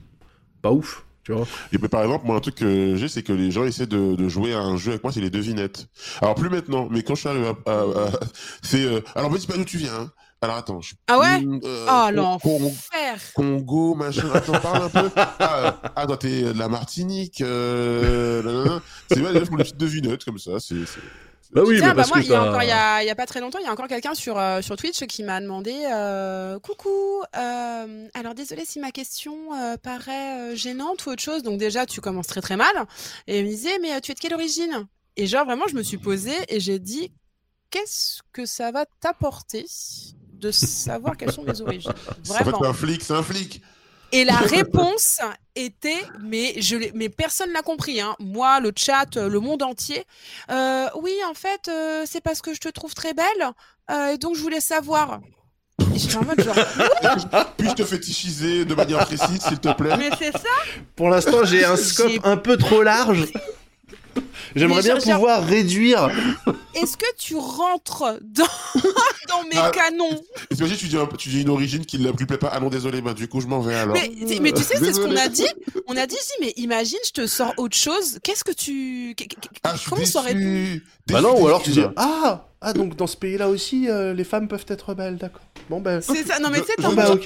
pas ouf, tu vois. Et puis, par exemple, moi, un truc que j'ai, c'est que les gens essaient de, de jouer à un jeu avec moi, c'est les devinettes. Alors, plus maintenant, mais quand je suis arrivé à... à- à- c'est... euh, alors, me dis pas d'où tu viens, hein. Alors, attends. Je... Ah ouais Hum, euh, Oh, Con- Con- l'enfer. Congo, machin... Attends, parle un peu. Ah, euh, ah toi, t'es de la Martinique. Euh... nanana. C'est vrai, les gens font des petites devinettes comme ça. C'est... c'est... Bah oui, Tiens, mais bah parce moi, que il y a t'as- encore, il y a, il y a pas très longtemps, il y a encore quelqu'un sur, euh, sur Twitch qui m'a demandé euh, coucou, euh, alors désolé si ma question euh, paraît euh, gênante ou autre chose. Donc déjà, tu commences très très mal. Et il me disait, mais euh, tu es de quelle origine? Et genre vraiment, je me suis posée et j'ai dit, qu'est-ce que ça va t'apporter de savoir quelles sont mes origines? En fait, Vraiment. c'est un flic, c'est un flic. Et la réponse était, mais, je l'ai- mais personne n'a compris, hein. Moi, le chat, euh, le monde entier. Euh, oui, en fait, euh, c'est parce que je te trouve très belle, euh, et donc je voulais savoir. Et j'étais en mode genre, Puis-je te fétichiser de manière précise, s'il te plaît? mais c'est ça. Pour l'instant, j'ai un scope J'ai- un peu trop large. J'aimerais Mais bien j'ai- j'ai- pouvoir réduire. Est-ce que tu rentres dans, dans mes Ah. canons? Et t'imagines, tu dis, un- tu dis une origine qui ne lui plaît pas. Ah non, désolé, bah du coup, je m'en vais alors. mais, c'est- mais tu sais, c'est ce qu'on Désolé. a dit. On a dit, si, mais imagine, je te sors autre chose. Qu'est-ce que tu. qu- qu- Ah, je suis Comment ça aurait pu. déçu. Bah Déçu, non, ou alors tu déçu, dis là. ah ah donc dans ce pays-là aussi euh, les femmes peuvent être belles, d'accord. Bon ben C'est ça. Non, mais tu sais, t'es bon en bah mode ok.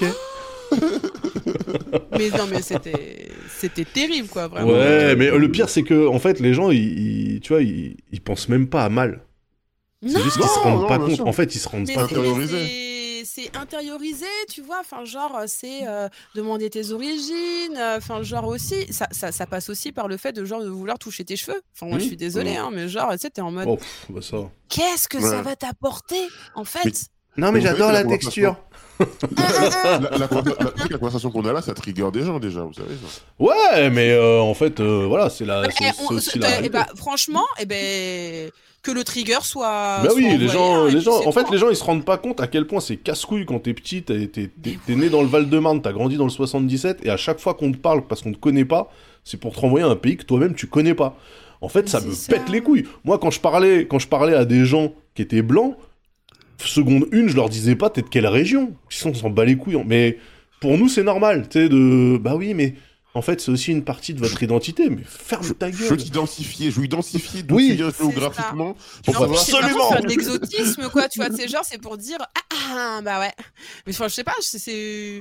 Mais non, mais c'était, c'était terrible, quoi, vraiment. Ouais, mais euh, le pire c'est que en fait les gens ils, ils- tu vois ils, ils pensent même pas à mal. C'est Non, juste qu'ils se Non, rendent non, pas bien compte. sûr. En fait ils se rendent mais pas c'est, compte. intériorisé. mais c'est, c'est intériorisé, tu vois. Enfin, genre, c'est euh, demander tes origines. euh, Enfin, genre aussi, ça, ça, ça passe aussi par le fait de genre de vouloir toucher tes cheveux. Enfin, moi, Mmh. je suis désolée, hein, mais genre, tu sais, t'es en mode, Oh pff, bah ça. qu'est-ce que ça Ouais. va t'apporter, en fait? Mais- Non Mais mais vous savez j'adore que la la texture. La, la, conver- la- tu sais que la conversation qu'on a là, ça trigger des gens déjà, vous savez ça. Ouais, mais euh, en fait euh, voilà c'est la. Bah, c'est- eh, c'est on- aussi c'est- la eh réalité. bah, franchement, eh ben, que le trigger soit. Bah soit oui, envoyé, les gens, hein, et les puis gens, c'est en fait, tout, les gens, ils se rendent pas compte à quel point c'est casse-couille quand t'es petit, t'es, t'es, t'es, t'es né dans le Val-de-Marne, t'as grandi dans le soixante-dix-sept, et à chaque fois qu'on te parle parce qu'on te connaît pas, c'est pour te renvoyer à un pays que toi-même tu connais pas. En fait, Mais ça c'est me ça. pète les couilles. Moi, quand je parlais, quand je parlais à des gens qui étaient blancs, seconde une, je leur disais pas t'es de quelle région. Ils s'en bat les couilles. Mais pour nous, c'est normal, tu sais, de bah oui, mais en fait, c'est aussi une partie de votre identité. Mais ferme ta Je veux gueule. t'identifier, je veux identifier d'où Oui. tu viens C'est géographiquement Puis pour en plus, savoir. c'est pas pour Absolument. faire de l'exotisme, quoi, tu vois, c'est genre, c'est pour dire, ah, ah, bah ouais. Mais enfin, je sais pas, c'est- c'est.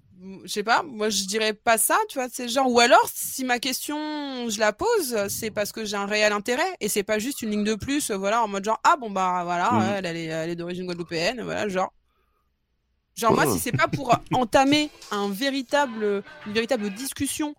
Je sais pas, moi je dirais pas ça, tu vois, c'est genre. Ou alors, si ma question, je la pose, c'est parce que j'ai un réel intérêt et c'est pas juste une ligne de plus, voilà, en mode genre, ah bon, bah voilà, Mhm. ouais, elle, elle est, elle est d'origine guadeloupéenne, voilà, genre. Genre, moi, Ah. si c'est pas pour entamer un véritable, une véritable discussion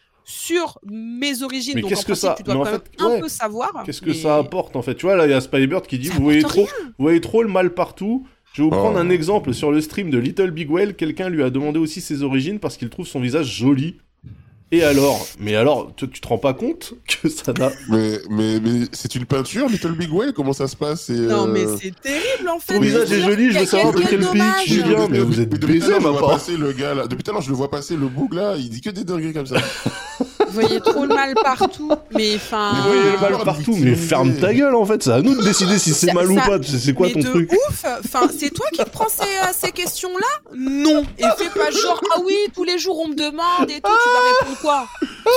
sur mes origines, Mais donc qu'est-ce en que principe, ça- tu dois mais en quand même fait, un ouais. peu savoir. Qu'est-ce que mais- ça apporte en fait? Tu vois, là, il y a Spybird qui dit Ça vous voyez, apporte trop, rien. vous voyez trop le mal partout. Je vais vous Oh. prendre un exemple sur le stream de Little Big Well. Quelqu'un lui a demandé aussi ses origines parce qu'il trouve son visage joli. Et alors? Mais alors, tu, tu te rends pas compte que ça n'a. Mais, mais, mais c'est une peinture, Little Big Way? Comment ça se passe? C'est, Non, mais euh, c'est terrible en fait. Ton visage est joli, je veux savoir de Quel quel pays dommage. tu viens. Mais vous êtes depuis tout à baisé, l'heure, je ma vois part. passer le gars là. Depuis tout à l'heure, je le vois passer le boug là. Il dit que des dingueries comme ça. Vous voyez trop le mal partout. Mais enfin. Mais voyez le Ah. mal partout, mais ferme ta gueule en fait. C'est à nous de décider si c'est Ça- mal ou ça- pas. C'est c'est quoi mais ton de truc? ouf. Enfin, c'est toi qui te prends ces, euh, ces questions-là? Non. Et fais pas genre ah oui, tous les jours on me demande et tout. Tu vas répondre quoi?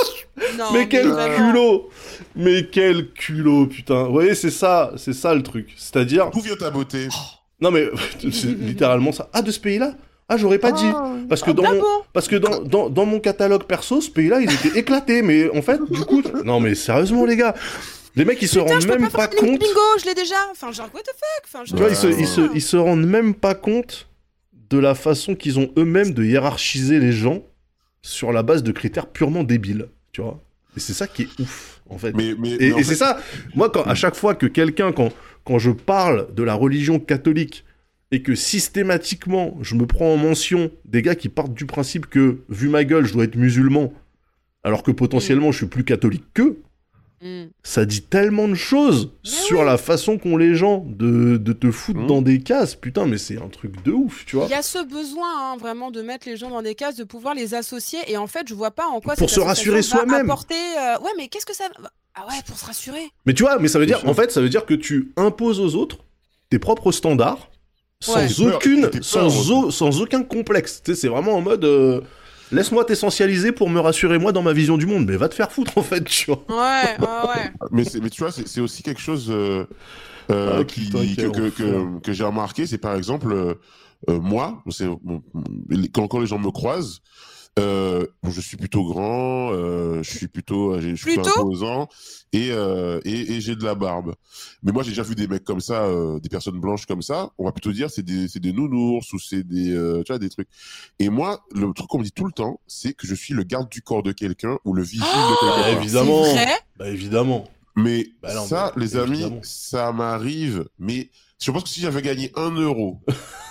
Non. Mais quel vraiment. culot! Mais quel culot, putain. Vous voyez, c'est ça, c'est ça le truc. C'est-à-dire. D'où vient ta beauté? Non mais c'est littéralement ça. Ah, de ce pays-là? Ah, j'aurais pas dit. Parce que Ah, dans mon, d'abord. parce que dans, dans, dans mon catalogue perso, ce pays-là, il était éclaté. Mais en fait, du coup, non mais sérieusement les gars, les mecs ils se Putain, rendent je peux même pas pas faire une compte. bingo, je l'ai déjà. Enfin, genre what the fuck. Enfin, Tu vois, ils se, Ouais, ils, se, ouais. ils se rendent même pas compte de la façon qu'ils ont eux-mêmes de hiérarchiser les gens sur la base de critères purement débiles. Tu vois. Et c'est ça qui est ouf, en fait. Mais, mais, Et, mais en et fait- c'est ça, moi, quand, à chaque fois que quelqu'un, quand, quand je parle de la religion catholique, et que systématiquement, je me prends en mention des gars qui partent du principe que, vu ma gueule, je dois être musulman, alors que potentiellement, je suis plus catholique qu'eux, Mm. ça dit tellement de choses Mais sur oui. la façon qu'ont les gens de, de te foutre Mmh. dans des cases. Putain, mais c'est un truc de ouf, tu vois. Il y a ce besoin hein, vraiment de mettre les gens dans des cases, de pouvoir les associer. Et en fait, je vois pas en quoi Pour cette se rassurer association va soi-même. apporter. euh, Ouais, mais qu'est-ce que ça. Ah ouais, pour se rassurer. Mais tu vois, mais ça veut Bien dire, sûr. en fait, ça veut dire que tu imposes aux autres tes propres standards sans Ouais. T'es peur, aucune, t'es peur, sans, au- sans aucun complexe. Tu sais, c'est vraiment en mode, euh, laisse-moi t'essentialiser pour me rassurer moi dans ma vision du monde. Mais va te faire foutre en fait, tu vois. Ouais, ouais, ouais. Mais, c'est- mais tu vois, c'est c'est aussi quelque chose euh, euh, Ah, qui, putain, que, quel que, enfer. que, que j'ai remarqué, c'est par exemple, euh, euh, moi, c'est, bon, quand, quand les gens me croisent, euh, bon, je suis plutôt grand, euh, je suis plutôt, je suis plutôt Plutôt imposant et, euh, et, et j'ai de la barbe. Mais moi, j'ai déjà vu des mecs comme ça, euh, des personnes blanches comme ça. On va plutôt dire c'est des, c'est des nounours ou c'est des, euh, tu vois, des trucs. Et moi, le truc qu'on me dit tout le temps, c'est que je suis le garde du corps de quelqu'un ou le vigile de Bah, quelqu'un. évidemment. C'est vrai. Bah évidemment. Mais Bah non, ça, mais les amis, évidemment. ça m'arrive. Mais je pense que si j'avais gagné un euro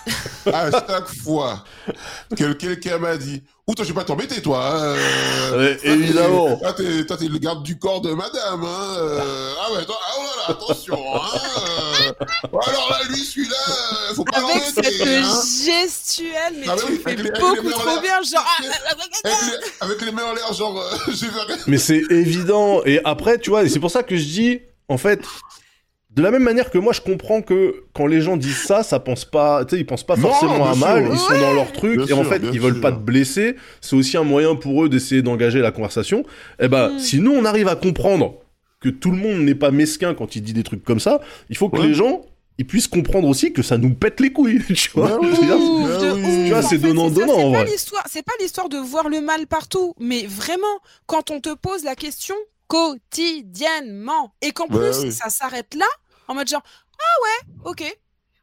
à chaque fois que quelqu'un m'a dit « Ou toi, je vais pas t'embêter, toi. Hein, euh, Ouais, toi, t'es- évidemment. Toi, t'es, toi, t'es le garde du corps de madame. Hein, euh, ah ouais, toi, ah oh là là, attention. Hein, euh, alors là, lui, celui-là, euh, faut pas Avec l'embêter. cette Hein. gestuelle, mais Ah bah tu oui, le fais avec les- avec beaucoup les mains en trop l'air. bien. Genre. ah, Avec ah, ah, ah, Avec les, avec les mains en l'air, genre, euh, je vais rien. Mais c'est évident. Et après, tu vois, et c'est pour ça que je dis, en fait, de la même manière que moi, je comprends que quand les gens disent ça, ça pense pas, tu sais, ils pensent pas Non, forcément à bien mal, sûr. ils sont dans leur truc, Bien et en sûr, fait, bien ils veulent sûr. pas te blesser. C'est aussi un moyen pour eux d'essayer d'engager la conversation. Et ben, Mm. si nous, on arrive à comprendre que tout le monde n'est pas mesquin quand il dit des trucs comme ça, il faut que Ouais. les gens, ils puissent comprendre aussi que ça nous pète les couilles, tu vois. Bah oui. Je veux dire, Ouf, Bah de oui. ouf, Tu vois, en c'est fait, donnant-donnant, ça, en c'est pas vrai. l'histoire- C'est pas l'histoire de voir le mal partout, mais vraiment, quand on te pose la question quotidiennement, et qu'en Bah plus, oui. ça s'arrête là, en mode genre, ah ouais, ok.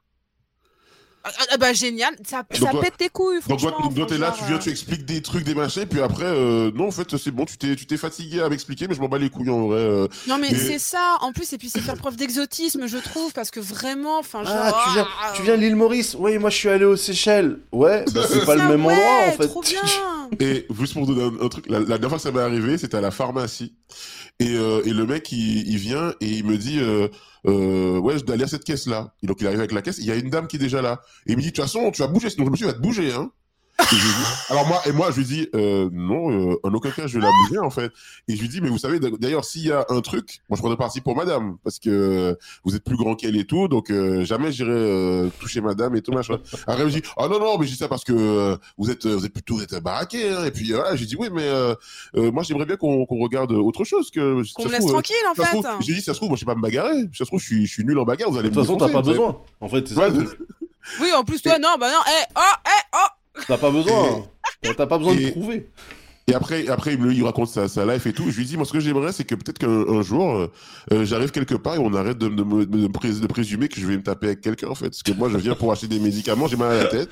Ah, ah, bah génial, ça, Donc, ça toi- pète tes couilles, Donc, toi, franchement. donc, toi, t'es enfin, là, genre, tu viens, euh, tu expliques des trucs, des machins, puis après, euh, non, en fait, c'est bon, tu t'es, tu t'es fatigué à m'expliquer, mais je m'en bats les couilles en vrai. euh. Non mais Mais- c'est ça, en plus, et puis c'est faire preuve d'exotisme, je trouve, parce que vraiment, enfin, genre... Ah, tu viens, ah, tu viens de l'île Maurice? Oui, moi je suis allé aux Seychelles. Ouais, bah, c'est pas le ça, même ouais, endroit en fait. trop bien. Et juste pour vous donner un, un truc, la, la dernière fois que ça m'est arrivé, c'était à la pharmacie. Et, euh, et le mec, il, il vient et il me dit, euh, euh, ouais, je dois aller à cette caisse-là. Et donc, il arrive avec la caisse. Il y a une dame qui est déjà là. Et il me dit, de toute façon, tu vas bouger, sinon le monsieur va te bouger, hein. Et je lui dis, alors moi, et moi, je lui dis, euh, non, euh, en aucun cas, je vais la bouger, en fait. Et je lui dis, mais vous savez, d'ailleurs, s'il y a un truc, moi, je prendrais parti pour madame, parce que vous êtes plus grand qu'elle et tout, donc euh, jamais j'irai euh, toucher madame et tout, machin. Après, je dis, ah non, non, mais je dis ça parce que euh, vous êtes vous êtes plutôt vous êtes baraqué, hein. Et puis, voilà, j'ai dit, oui, mais euh, euh, moi, j'aimerais bien qu'on qu'on regarde autre chose que... Qu'on me laisse trouve, tranquille, en fait. Trouve, j'ai dit, ça se trouve, moi, je sais pas me bagarrer. Ça se trouve, je suis, je suis nul en bagarre, vous allez me De toute façon, t'as pas besoin. En fait, c'est ça. Oui, en plus, toi, non, bah non, eh, oh, eh, oh. T'as pas besoin. T'as pas besoin et, de prouver. Et après, après il, me, il raconte sa, sa life et tout. Je lui dis, moi, ce que j'aimerais, c'est que peut-être qu'un jour, euh, j'arrive quelque part et on arrête de, de, de, de, pré de présumer que je vais me taper avec quelqu'un, en fait. Parce que moi, je viens pour acheter des médicaments, j'ai mal à la tête.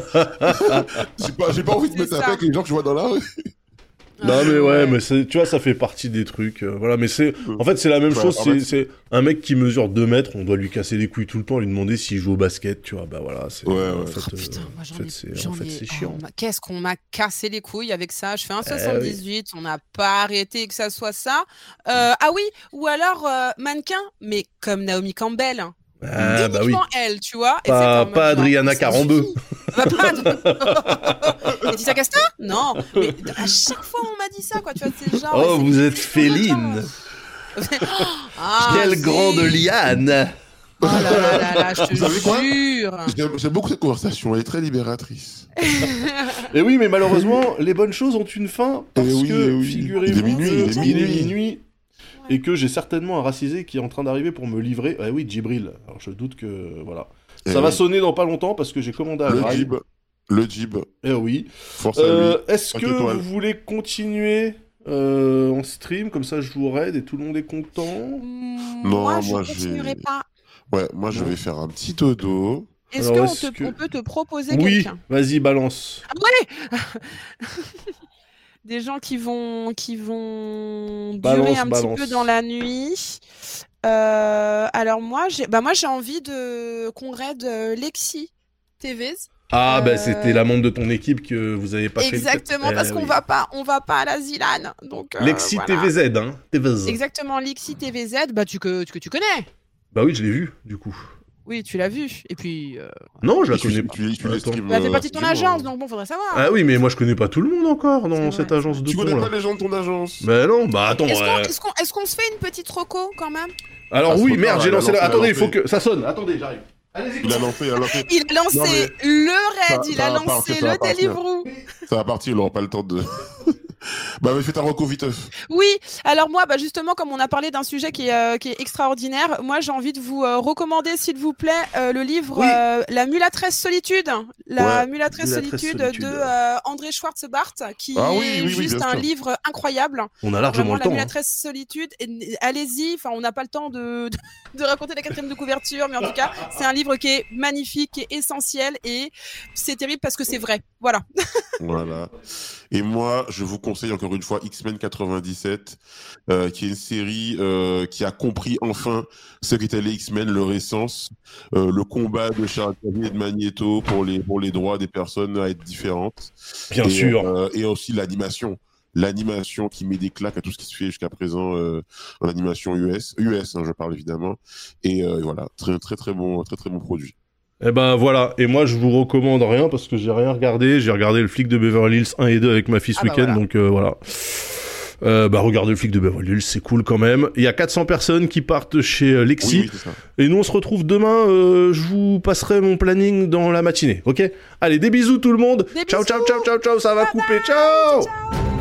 j'ai pas, j'ai pas envie de me taper avec les gens que je vois dans la rue. Non mais ouais, mais c'est, tu vois, ça fait partie des trucs, euh, voilà, mais c'est, en fait c'est la même ouais, chose, c'est, c'est un mec qui mesure deux mètres, on doit lui casser les couilles tout le temps, lui demander s'il joue au basket, tu vois, bah voilà, c'est, ouais, en ouais. fait, oh, putain, moi j'en en fait, ai, c'est, j'en en fait, ai... c'est chiant. Oh, qu'est-ce qu'on m'a cassé les couilles avec ça, je fais un soixante-dix-huit, eh oui. On n'a pas arrêté que ça soit ça, euh, ah oui, ou alors euh, mannequin, mais comme Naomi Campbell. Ah bah oui. Elle, tu vois. Pas, et pas Adriana Carambeu. Bah, pas de... Laetitia Casta ? Non. Mais à chaque fois on m'a dit ça, quoi. Tu vois, c'est genre. Oh, vous êtes féline. Ah, quelle grande liane. Oh là là là là, je te jure. J'aime, j'aime beaucoup cette conversation, elle est très libératrice. Et oui, mais malheureusement, les bonnes choses ont une fin parce oui, que oui. figurez-vous, il est minuit, il est minuit. minuit. Et que j'ai certainement un racisé qui est en train d'arriver pour me livrer. Ah oui, Djibril. Alors je doute que voilà. Et ça oui. va sonner dans pas longtemps parce que j'ai commandé à le Grail. Jib. Le Jib. Eh oui. Force euh, à lui. Est-ce que vous voulez continuer euh, en stream comme ça je vous raid et tout le monde est content? mmh, Non, moi, moi je continuerai pas. Ouais, moi je vais faire un petit dodo. Est-ce qu'on est que... peut te proposer oui, quelqu'un? Oui, vas-y, balance. Ah ouais. Des gens qui vont, qui vont balance, durer un balance. petit peu dans la nuit. Euh, alors moi, j'ai, bah moi j'ai envie de qu'on raid Lexi T V Z. Ah euh... bah c'était la membre de ton équipe que vous avez pas Exactement, fait. Exactement, parce eh, qu'on oui. va pas, on va pas à la Zilane. Donc. Euh, Lexi voilà. T V Z, hein. T V Z. Exactement, Lexi T V Z, bah tu que, que tu connais. Bah oui, je l'ai vu du coup. Oui, tu l'as vu. Et puis. Euh... Non, je la connais pas. Tu, tu, tu Elle fait partie de ton agence, donc bon, faudrait savoir. Ah oui, mais moi je connais pas tout le monde encore dans cette agence de Tu con, connais là. pas les gens de ton agence? Mais non, bah attends. Est-ce qu'on, euh... est-ce qu'on, est-ce qu'on se fait une petite reco quand même? Alors ah, oui, merde, j'ai lancé la. Attendez, il faut lancé. que ça sonne. Attendez, j'arrive. Allez-y. Il a lancé, il a lancé. Il a lancé non, le raid, ça, il ça a lancé partir, le Deliveroo. Ça va partir, il n'aura pas le temps de. Bah, mais fais ta reco viteuf. Oui, alors moi, bah justement, comme on a parlé d'un sujet qui est, euh, qui est extraordinaire, moi j'ai envie de vous euh, recommander, s'il vous plaît, euh, le livre oui. euh, La Mulâtresse Solitude, La ouais. Mulâtresse Solitude, Solitude de euh, André Schwartzbart, qui ah, oui, est oui, juste oui, un sûr. livre incroyable. On a largement Vraiment, le temps. La Mulâtresse hein. Solitude, et, allez-y, enfin on n'a pas le temps de, de, de raconter la quatrième de couverture, mais en tout cas, c'est un livre qui est magnifique, qui est essentiel, et c'est terrible parce que c'est vrai. Voilà. Voilà. Et moi, je vous conseille encore une fois X-Men quatre-vingt-dix-sept, euh, qui est une série euh, qui a compris enfin ce qu'étaient les X-Men, leur essence, euh, le combat de Charles Xavier et de Magneto pour les pour les droits des personnes à être différentes. Bien et, sûr. Euh, et aussi l'animation. L'animation qui met des claques à tout ce qui se fait jusqu'à présent euh, en animation U S, U S, hein, je parle évidemment. Et euh, voilà, très très très bon, très très bon produit. Et ben voilà, et moi je vous recommande rien parce que j'ai rien regardé, j'ai regardé le flic de Beverly Hills un et deux avec ma fille ce ah bah week-end, voilà. donc euh, voilà. Euh, bah regardez le flic de Beverly Hills, c'est cool quand même. Il y a quatre cents personnes qui partent chez Lexi, oui, oui, c'est ça. Et nous on se retrouve demain, euh, je vous passerai mon planning dans la matinée, ok? Allez, des bisous tout le monde, des ciao, bisous. ciao, ciao, ciao, ciao, ça va bye couper, bye. ciao, ciao.